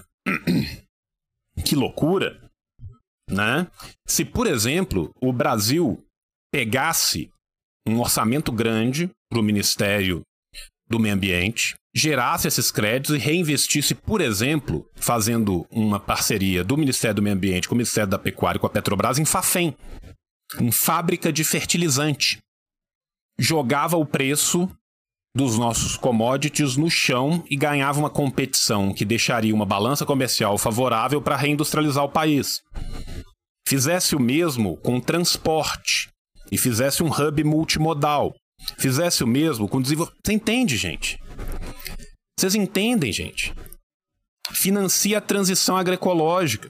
que loucura, né? Se, por exemplo, o Brasil pegasse um orçamento grande para o Ministério do Meio Ambiente, gerasse esses créditos e reinvestisse, por exemplo, fazendo uma parceria do Ministério do Meio Ambiente com o Ministério da Pecuária e com a Petrobras em Fafem, em fábrica de fertilizante. Jogava o preço dos nossos commodities no chão e ganhava uma competição que deixaria uma balança comercial favorável para reindustrializar o país. Fizesse o mesmo com transporte e fizesse um hub multimodal. Fizesse o mesmo com desenvolvimento. Você entende, gente? Vocês entendem, gente? Financia a transição agroecológica.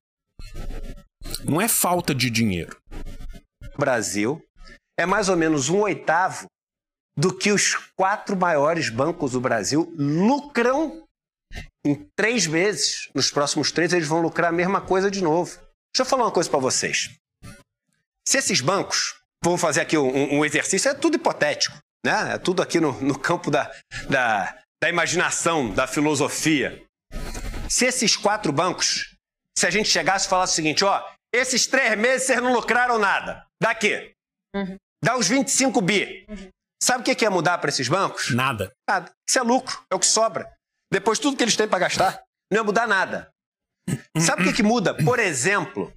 Não é falta de dinheiro. O Brasil é mais ou menos 1/8 do que os 4 maiores bancos do Brasil lucram em 3 meses. Nos próximos 3 eles vão lucrar a mesma coisa de novo. Deixa eu falar uma coisa para vocês. Se esses bancos, vamos fazer aqui um exercício, é tudo hipotético, né? É tudo aqui no campo da imaginação, da filosofia. Se esses 4 bancos, se a gente chegasse e falasse o seguinte, ó, esses 3 meses vocês não lucraram nada. Dá quê? Dá uns 25 bi. Sabe o que ia mudar para esses bancos? Nada. Nada. Isso é lucro, é o que sobra. Depois tudo que eles têm para gastar, não ia mudar nada. Sabe o que muda? Por exemplo,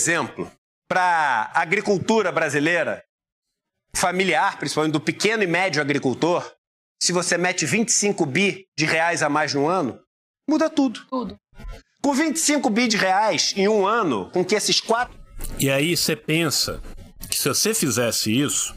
para a agricultura brasileira, familiar, principalmente do pequeno e médio agricultor, se você mete 25 bi de reais a mais no ano, muda tudo. Com 25 bi de reais em um ano, com que esses 4... E aí você pensa que se você fizesse isso,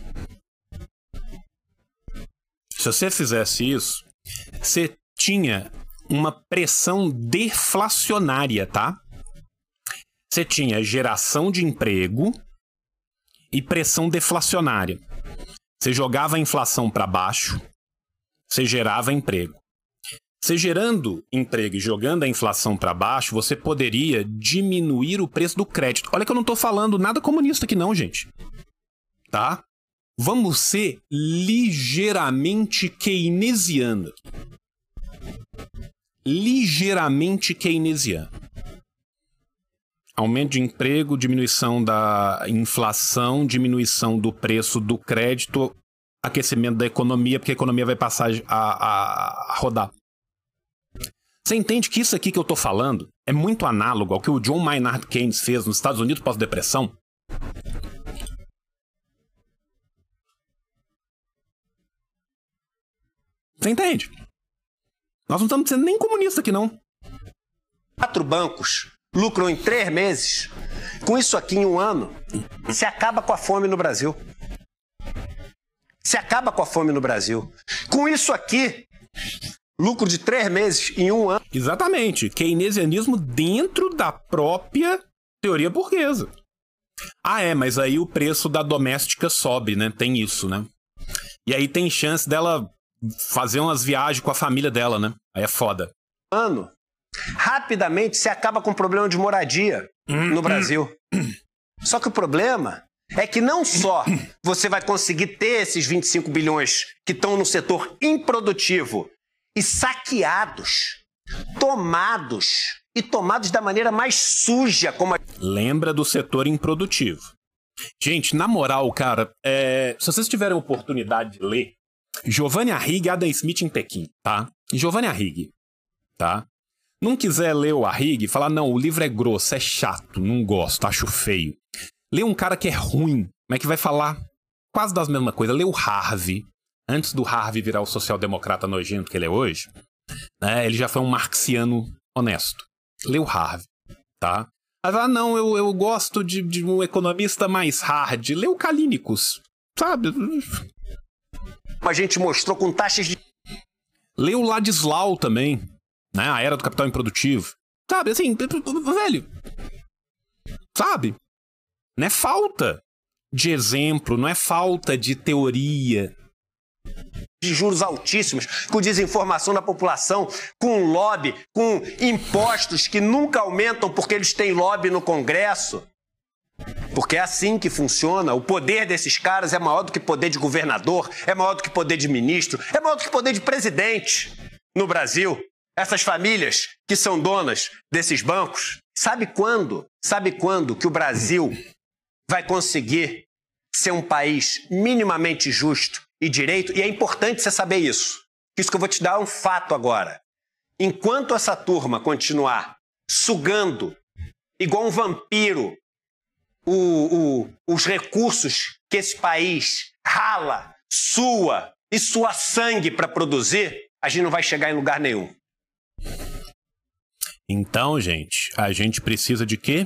você tinha uma pressão deflacionária, tá? Você tinha geração de emprego e pressão deflacionária. Você jogava a inflação para baixo, você gerava emprego. Você gerando emprego e jogando a inflação para baixo, você poderia diminuir o preço do crédito. Olha que eu não tô falando nada comunista aqui não, gente. Tá? Vamos ser ligeiramente keynesiano. Ligeiramente keynesiano. Aumento de emprego, diminuição da inflação, diminuição do preço do crédito, aquecimento da economia, porque a economia vai passar a rodar. Você entende que isso aqui que eu tô falando é muito análogo ao que o John Maynard Keynes fez nos Estados Unidos pós-depressão? Você entende? Nós não estamos sendo nem comunistas aqui, não. 4 bancos lucram em 3 meses. Com isso aqui, em um ano, se acaba com a fome no Brasil. Se acaba com a fome no Brasil. Com isso aqui, lucro de 3 meses em um ano. Exatamente. Keynesianismo dentro da própria teoria burguesa. Mas aí o preço da doméstica sobe, né? Tem isso, né? E aí tem chance dela fazer umas viagens com a família dela, né? Aí é foda. Rapidamente você acaba com o problema de moradia no Brasil. Só que o problema é que não só você vai conseguir ter esses 25 bilhões que estão no setor improdutivo e saqueados, tomados da maneira mais suja como Lembra do setor improdutivo. Gente, na moral, cara, se vocês tiverem oportunidade de ler Giovanni Arrighi e Adam Smith em Pequim, tá? Giovanni Arrighi, tá? Não quiser ler o Arrighi, falar, não, o livro é grosso, é chato, não gosto, acho feio. Lê um cara que é ruim, mas que vai falar quase das mesmas coisas. Lê o Harvey. Antes do Harvey virar o social-democrata nojento que ele é hoje, né, ele já foi um marxiano honesto. Lê o Harvey, tá? Aí fala, não, eu gosto de um economista mais hard. Lê o Kalínicos, sabe? a gente mostrou com taxas de... Lê o Ladislau também, né? A Era do Capital Improdutivo. Sabe, assim, velho... Sabe? Não é falta de exemplo, não é falta de teoria. De juros altíssimos, com desinformação da população, com lobby, com impostos que nunca aumentam porque eles têm lobby no Congresso. Porque é assim que funciona. O poder desses caras é maior do que poder de governador, é maior do que poder de ministro, é maior do que poder de presidente no Brasil. Essas famílias que são donas desses bancos. Sabe quando que o Brasil vai conseguir ser um país minimamente justo e direito? E é importante você saber isso. Isso que eu vou te dar um fato agora. Enquanto essa turma continuar sugando, igual um vampiro, os recursos que esse país rala, sua e sua sangue para produzir, a gente não vai chegar em lugar nenhum. Então, gente, a gente precisa de quê?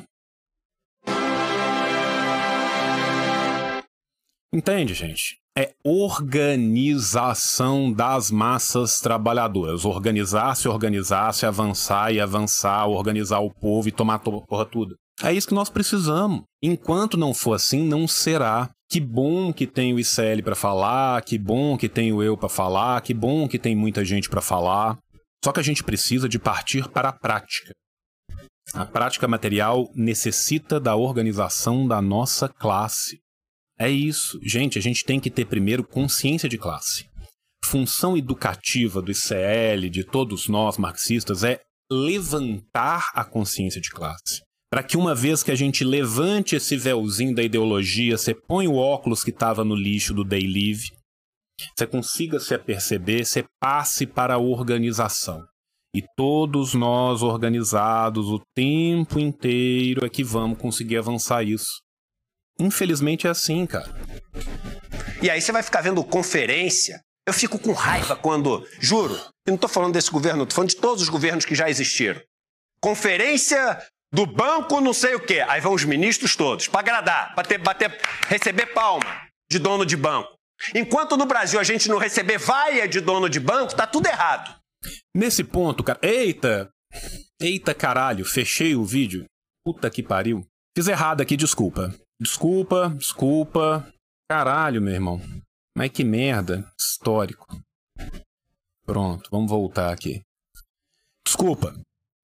Entende, gente? É organização das massas trabalhadoras. Organizar-se, avançar e avançar, organizar o povo e tomar porra tudo. É isso que nós precisamos. Enquanto não for assim, não será. Que bom que tem o ICL para falar, que bom que tem o eu para falar, que bom que tem muita gente para falar. Só que a gente precisa de partir para a prática. A prática material necessita da organização da nossa classe. É isso. Gente, a gente tem que ter primeiro consciência de classe. Função educativa do ICL, de todos nós marxistas, é levantar a consciência de classe. Para que uma vez que a gente levante esse véuzinho da ideologia, você põe o óculos que estava no lixo do Day Live, você consiga se aperceber, você passe para a organização. E todos nós organizados o tempo inteiro é que vamos conseguir avançar isso. Infelizmente é assim, cara. E aí você vai ficar vendo conferência. Eu fico com raiva quando... Juro, eu não tô falando desse governo, tô falando de todos os governos que já existiram. Conferência do banco não sei o quê. Aí vão os ministros todos, para agradar, receber palma de dono de banco. Enquanto no Brasil a gente não receber vaia de dono de banco, tá tudo errado. Nesse ponto, cara... Eita, caralho, fechei o vídeo. Puta que pariu. Fiz errado aqui, desculpa. Desculpa. Caralho, meu irmão. Mas que merda. Histórico. Pronto, vamos voltar aqui. Desculpa.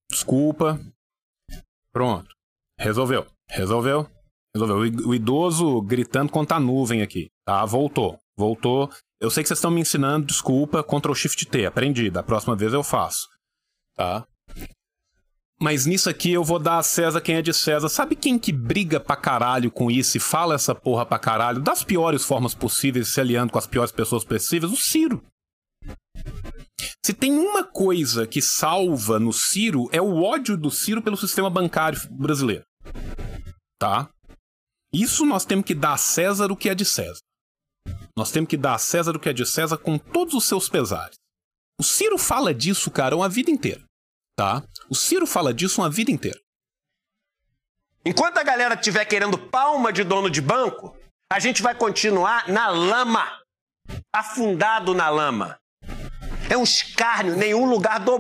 Pronto. Resolveu. O idoso gritando contra a nuvem aqui. Tá, voltou. Eu sei que vocês estão me ensinando, desculpa, Ctrl Shift T. Aprendi, da próxima vez eu faço. Tá? Mas nisso aqui eu vou dar a César quem é de César. Sabe quem que briga pra caralho com isso e fala essa porra pra caralho das piores formas possíveis, se aliando com as piores pessoas possíveis? O Ciro. Se tem uma coisa que salva no Ciro, é o ódio do Ciro pelo sistema bancário brasileiro. Tá? Isso nós temos que dar a César o que é de César. Nós temos que dar a César o que é de César com todos os seus pesares. O Ciro fala disso, cara, uma vida inteira. Tá? O Ciro fala disso uma vida inteira. Enquanto a galera estiver querendo palma de dono de banco, a gente vai continuar na lama. Afundado na lama. É um escárnio, nenhum lugar do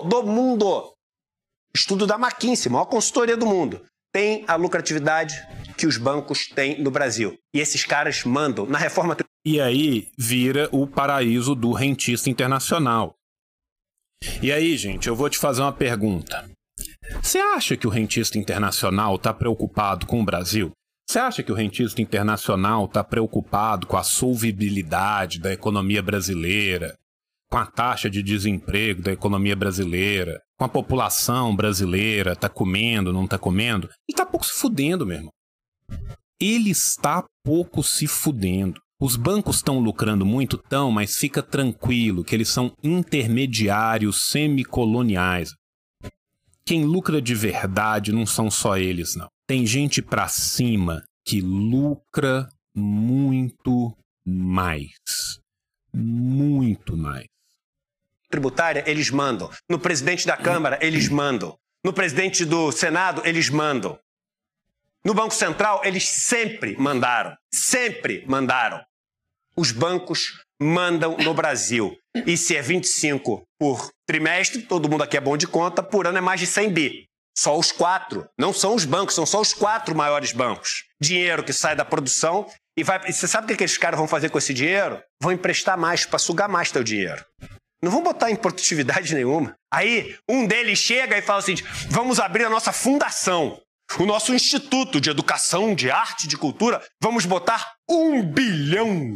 mundo. Estudo da McKinsey, maior consultoria do mundo. Tem a lucratividade que os bancos têm no Brasil. E esses caras mandam na reforma... E aí vira o paraíso do rentista internacional. E aí, gente, eu vou te fazer uma pergunta. Você acha que o rentista internacional está preocupado com o Brasil? Você acha que o rentista internacional está preocupado com a solvibilidade da economia brasileira, com a taxa de desemprego da economia brasileira, com a população brasileira, tá comendo, não tá comendo? Ele tá pouco se fudendo, meu irmão. Ele está pouco se fudendo. Os bancos estão lucrando muito, mas fica tranquilo que eles são intermediários semicoloniais. Quem lucra de verdade não são só eles, não. Tem gente pra cima que lucra muito mais. Muito mais. Tributária, eles mandam. No presidente da Câmara, eles mandam. No presidente do Senado, eles mandam. No Banco Central, eles sempre mandaram. Sempre mandaram. Os bancos mandam no Brasil. E se é 25 por trimestre, todo mundo aqui é bom de conta, por ano é mais de 100 bi. Só os 4. Não são os bancos, são só os 4 maiores bancos. Dinheiro que sai da produção e vai... E você sabe o que aqueles caras vão fazer com esse dinheiro? Vão emprestar mais, para sugar mais teu dinheiro. Não vão botar em produtividade nenhuma. Aí, um deles chega e fala assim, vamos abrir a nossa fundação, o nosso Instituto de Educação, de Arte, de Cultura, vamos botar R$1 bilhão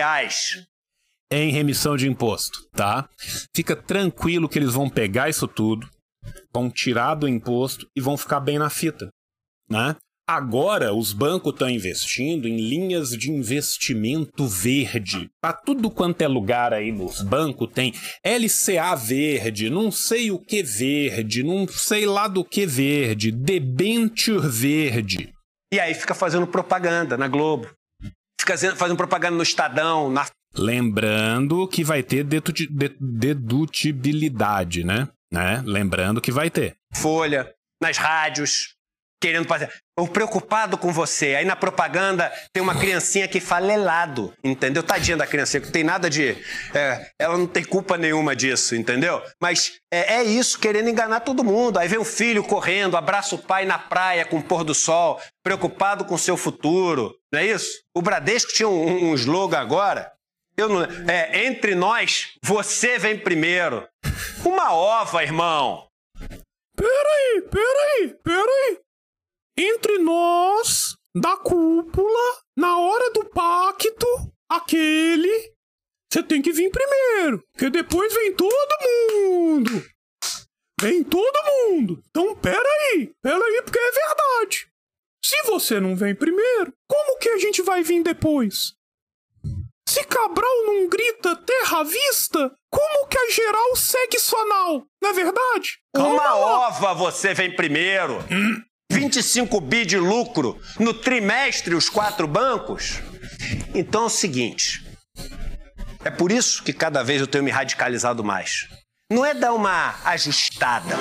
em remissão de imposto, tá? Fica tranquilo que eles vão pegar isso tudo, vão tirar do imposto e vão ficar bem na fita, né? Agora, os bancos estão investindo em linhas de investimento verde. Para tudo quanto é lugar aí nos bancos tem LCA verde, não sei o que verde, não sei lá do que verde, debenture verde. E aí fica fazendo propaganda na Globo, fica fazendo propaganda no Estadão, na... Lembrando que vai ter dedutibilidade, né? Lembrando que vai ter. Folha, nas rádios... Querendo fazer, ou preocupado com você. Aí na propaganda tem uma criancinha que fala helado, entendeu? Tadinha da criancinha, que não tem nada de... ela não tem culpa nenhuma disso, entendeu? Mas é isso, querendo enganar todo mundo. Aí vem o filho correndo, abraça o pai na praia com o pôr do sol, preocupado com o seu futuro, não é isso? O Bradesco tinha um slogan agora, entre nós, você vem primeiro. Uma ova, irmão. Peraí. Entre nós, da cúpula, na hora do pacto, aquele, você tem que vir primeiro, porque depois vem todo mundo. Então, peraí, porque é verdade. Se você não vem primeiro, como que a gente vai vir depois? Se Cabral não grita terra à vista, como que a geral segue sua nau, não é verdade? Uma ova, você vem primeiro. 25 bi de lucro no trimestre, os 4 bancos. Então é o seguinte, é por isso que cada vez eu tenho me radicalizado mais. Não é dar uma ajustada.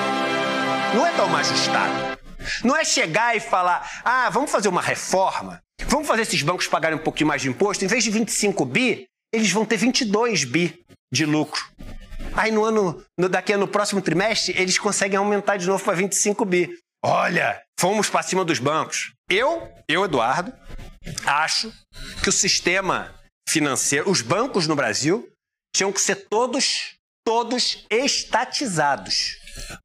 Não é chegar e falar, vamos fazer uma reforma, vamos fazer esses bancos pagarem um pouquinho mais de imposto, em vez de 25 bi, eles vão ter 22 bi de lucro. Aí no próximo trimestre, eles conseguem aumentar de novo para 25 bi. Olha, fomos para cima dos bancos. Eu, Eduardo, acho que o sistema financeiro, os bancos no Brasil, tinham que ser todos estatizados.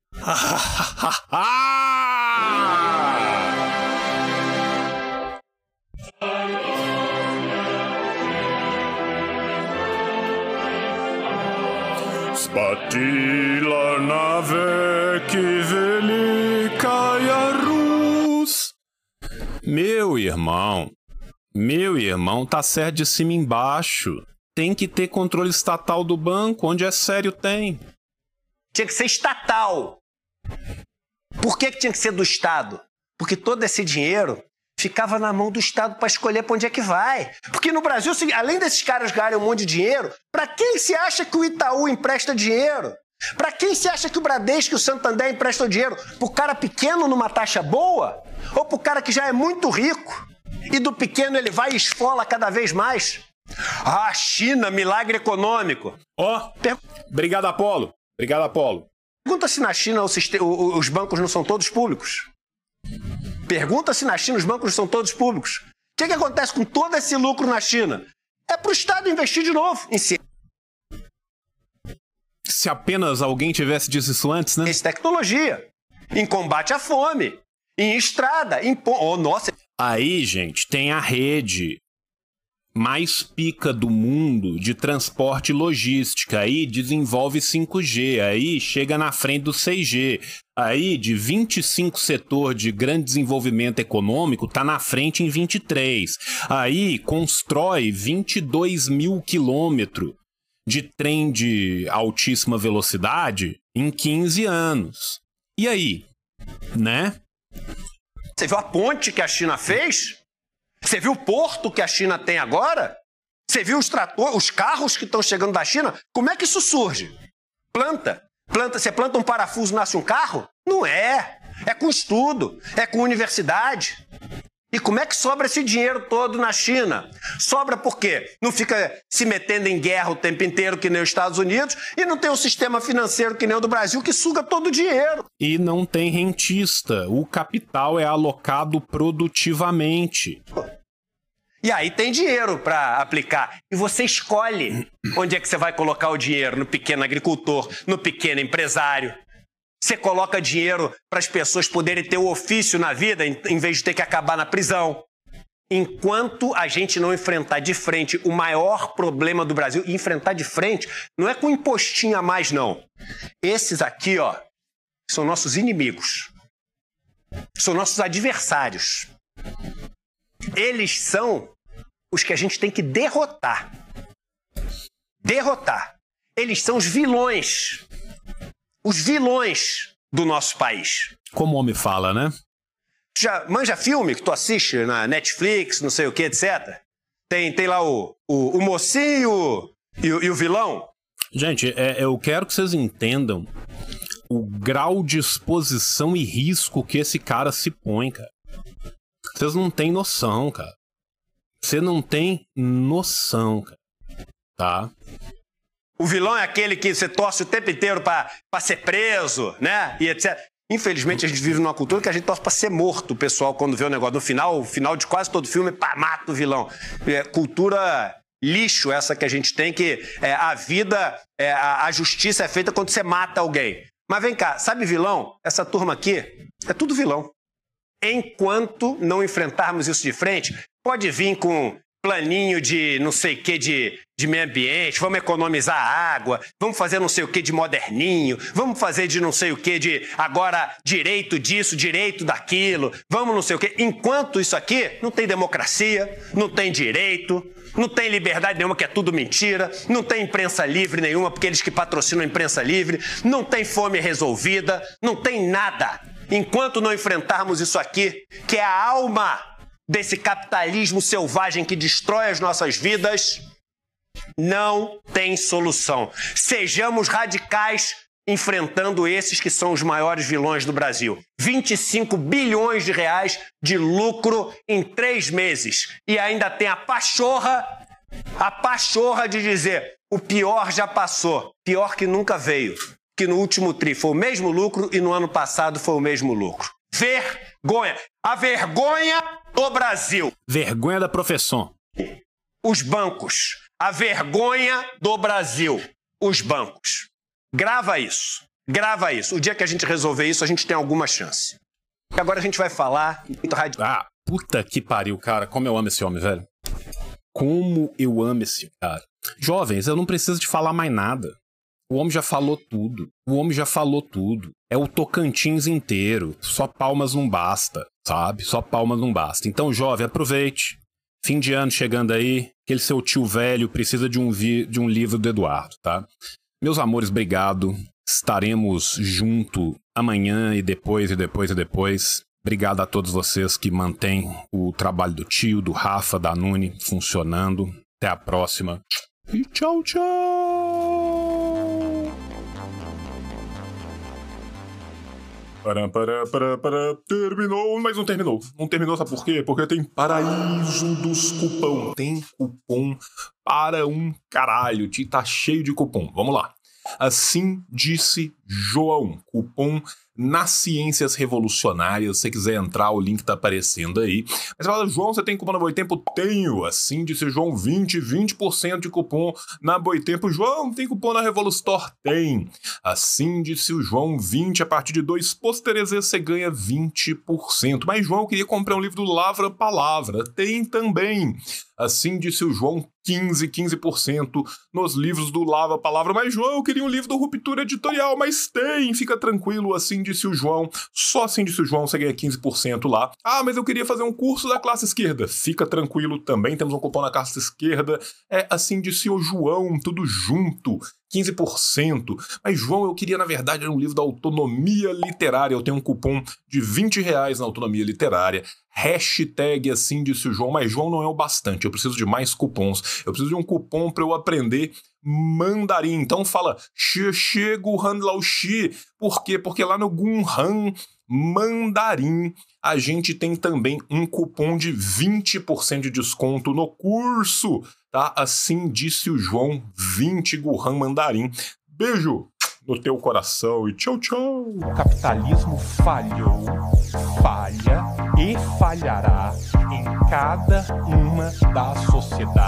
Spatila na vek velikaya Rus. Meu irmão, tá certo de cima embaixo. Tem que ter controle estatal do banco, onde é sério tem. Tinha que ser estatal. Por que tinha que ser do Estado? Porque todo esse dinheiro ficava na mão do Estado para escolher para onde é que vai. Porque no Brasil, além desses caras ganharem um monte de dinheiro, para quem se acha que o Itaú empresta dinheiro? Para quem se acha que o Bradesco e o Santander emprestam dinheiro? Pro cara pequeno numa taxa boa? Ou pro cara que já é muito rico? E do pequeno ele vai e esfola cada vez mais? China, milagre econômico. Obrigado, Apolo. Pergunta se na China os bancos não são todos públicos. Pergunta se na China os bancos são todos públicos. O que acontece com todo esse lucro na China? É para o Estado investir de novo em ciência. Se apenas alguém tivesse dito isso antes, né? Em tecnologia, em combate à fome, em estrada, em... Oh, nossa... Aí, gente, tem a rede mais pica do mundo de transporte e logística. Aí desenvolve 5G, aí chega na frente do 6G. Aí, de 25 setor de grande desenvolvimento econômico, tá na frente em 23. Aí, constrói 22 mil quilômetros de trem de altíssima velocidade em 15 anos. E aí? Né? Você viu a ponte que a China fez? Você viu o porto que a China tem agora? Você viu os carros que estão chegando da China? Como é que isso surge? Você planta um parafuso, nasce um carro? Não é. É com estudo, é com universidade. E como é que sobra esse dinheiro todo na China? Sobra por quê? Não fica se metendo em guerra o tempo inteiro, que nem os Estados Unidos, e não tem um sistema financeiro que nem o do Brasil, que suga todo o dinheiro. E não tem rentista. O capital é alocado produtivamente. E aí tem dinheiro para aplicar. E você escolhe onde é que você vai colocar o dinheiro. No pequeno agricultor, no pequeno empresário. Você coloca dinheiro para as pessoas poderem ter o ofício na vida, em vez de ter que acabar na prisão. Enquanto a gente não enfrentar de frente o maior problema do Brasil, e enfrentar de frente não é com impostinho a mais, não. Esses aqui, ó, são nossos inimigos. São nossos adversários. Eles são os que a gente tem que derrotar. Derrotar. Eles são os vilões. Os vilões do nosso país. Como o homem fala, né? Já manja filme que tu assiste na Netflix, não sei o que, etc. Tem lá o mocinho e o vilão. Gente, eu quero que vocês entendam o grau de exposição e risco que esse cara se põe, cara. Vocês não têm noção, cara. Você não tem noção, cara. Tá? O vilão é aquele que você torce o tempo inteiro pra ser preso, né? E etc. Infelizmente, a gente vive numa cultura que a gente torce pra ser morto, o pessoal, quando vê o negócio. No final de quase todo filme, pá, mata o vilão. É cultura lixo essa que a gente tem, que a vida, a justiça é feita quando você mata alguém. Mas vem cá, sabe vilão? Essa turma aqui é tudo vilão. Enquanto não enfrentarmos isso de frente, pode vir com planinho de não sei o que de meio ambiente, vamos economizar água, vamos fazer não sei o que de moderninho, vamos fazer de não sei o que de agora direito disso, direito daquilo, vamos não sei o que. Enquanto isso aqui não tem democracia, não tem direito, não tem liberdade nenhuma, que é tudo mentira, não tem imprensa livre nenhuma, porque eles que patrocinam a imprensa livre, não tem fome resolvida, não tem nada. Enquanto não enfrentarmos isso aqui, que é a alma desse capitalismo selvagem que destrói as nossas vidas, não tem solução. Sejamos radicais enfrentando esses que são os maiores vilões do Brasil. 25 bilhões de reais de lucro em 3 meses. E ainda tem a pachorra de dizer, o pior já passou, pior que nunca veio. Que no último tri foi o mesmo lucro e no ano passado foi o mesmo lucro. Vergonha! A vergonha do Brasil. Vergonha da profissão. Os bancos. A vergonha do Brasil. Os bancos. Grava isso. Grava isso. O dia que a gente resolver isso, a gente tem alguma chance. E agora a gente vai falar muito radical. Ah, puta que pariu, cara. Como eu amo esse homem, velho. Como eu amo esse cara. Jovens, eu não preciso de falar mais nada. O homem já falou tudo. O homem já falou tudo. É o Tocantins inteiro. Só palmas não basta, sabe? Só palmas não basta. Então, jovem, aproveite. Fim de ano chegando aí. Aquele seu tio velho precisa de um livro do Eduardo, tá? Meus amores, obrigado. Estaremos junto amanhã e depois. Obrigado a todos vocês que mantêm o trabalho do tio, do Rafa, da Nuni funcionando. Até a próxima. E tchau, tchau! Terminou, mas não terminou. Não terminou, sabe por quê? Porque tem paraíso dos cupom. Tem cupom para um caralho. Tá cheio de cupom. Vamos lá. Assim disse João. Cupom nas ciências revolucionárias. Se você quiser entrar, o link tá aparecendo aí. Mas você fala, João, você tem cupom na Boitempo? Tenho. Assim disse João, 20% de cupom na Boitempo. João, tem cupom na Revolustore? Tem. Assim disse o João, 20. A partir de 2 pôsteres você ganha 20%. Mas João, eu queria comprar um livro do Lavra Palavra. Tem também. Assim disse o João, 15% nos livros do Lava Palavra. Mas, João, eu queria um livro do Ruptura Editorial, mas tem, fica tranquilo, assim disse o João. Só assim disse o João, você ganha 15% lá. Ah, mas eu queria fazer um curso da classe esquerda. Fica tranquilo, também temos um cupom na classe esquerda. É assim disse o João, tudo junto. 15%. Mas, João, eu queria, na verdade, um livro da Autonomia Literária. Eu tenho um cupom de R$20 na Autonomia Literária. Hashtag assim disse o João. Mas, João, não é o bastante. Eu preciso de mais cupons. Eu preciso de um cupom para eu aprender mandarim. Então fala Xie Guhan Lao Xi. Por quê? Porque lá no Gunhan Mandarim a gente tem também um cupom de 20% de desconto no curso, tá? Assim disse o João, 20 Guhan Mandarim. Beijo no teu coração e tchau, tchau. O capitalismo falhou, falha e falhará em cada uma das sociedades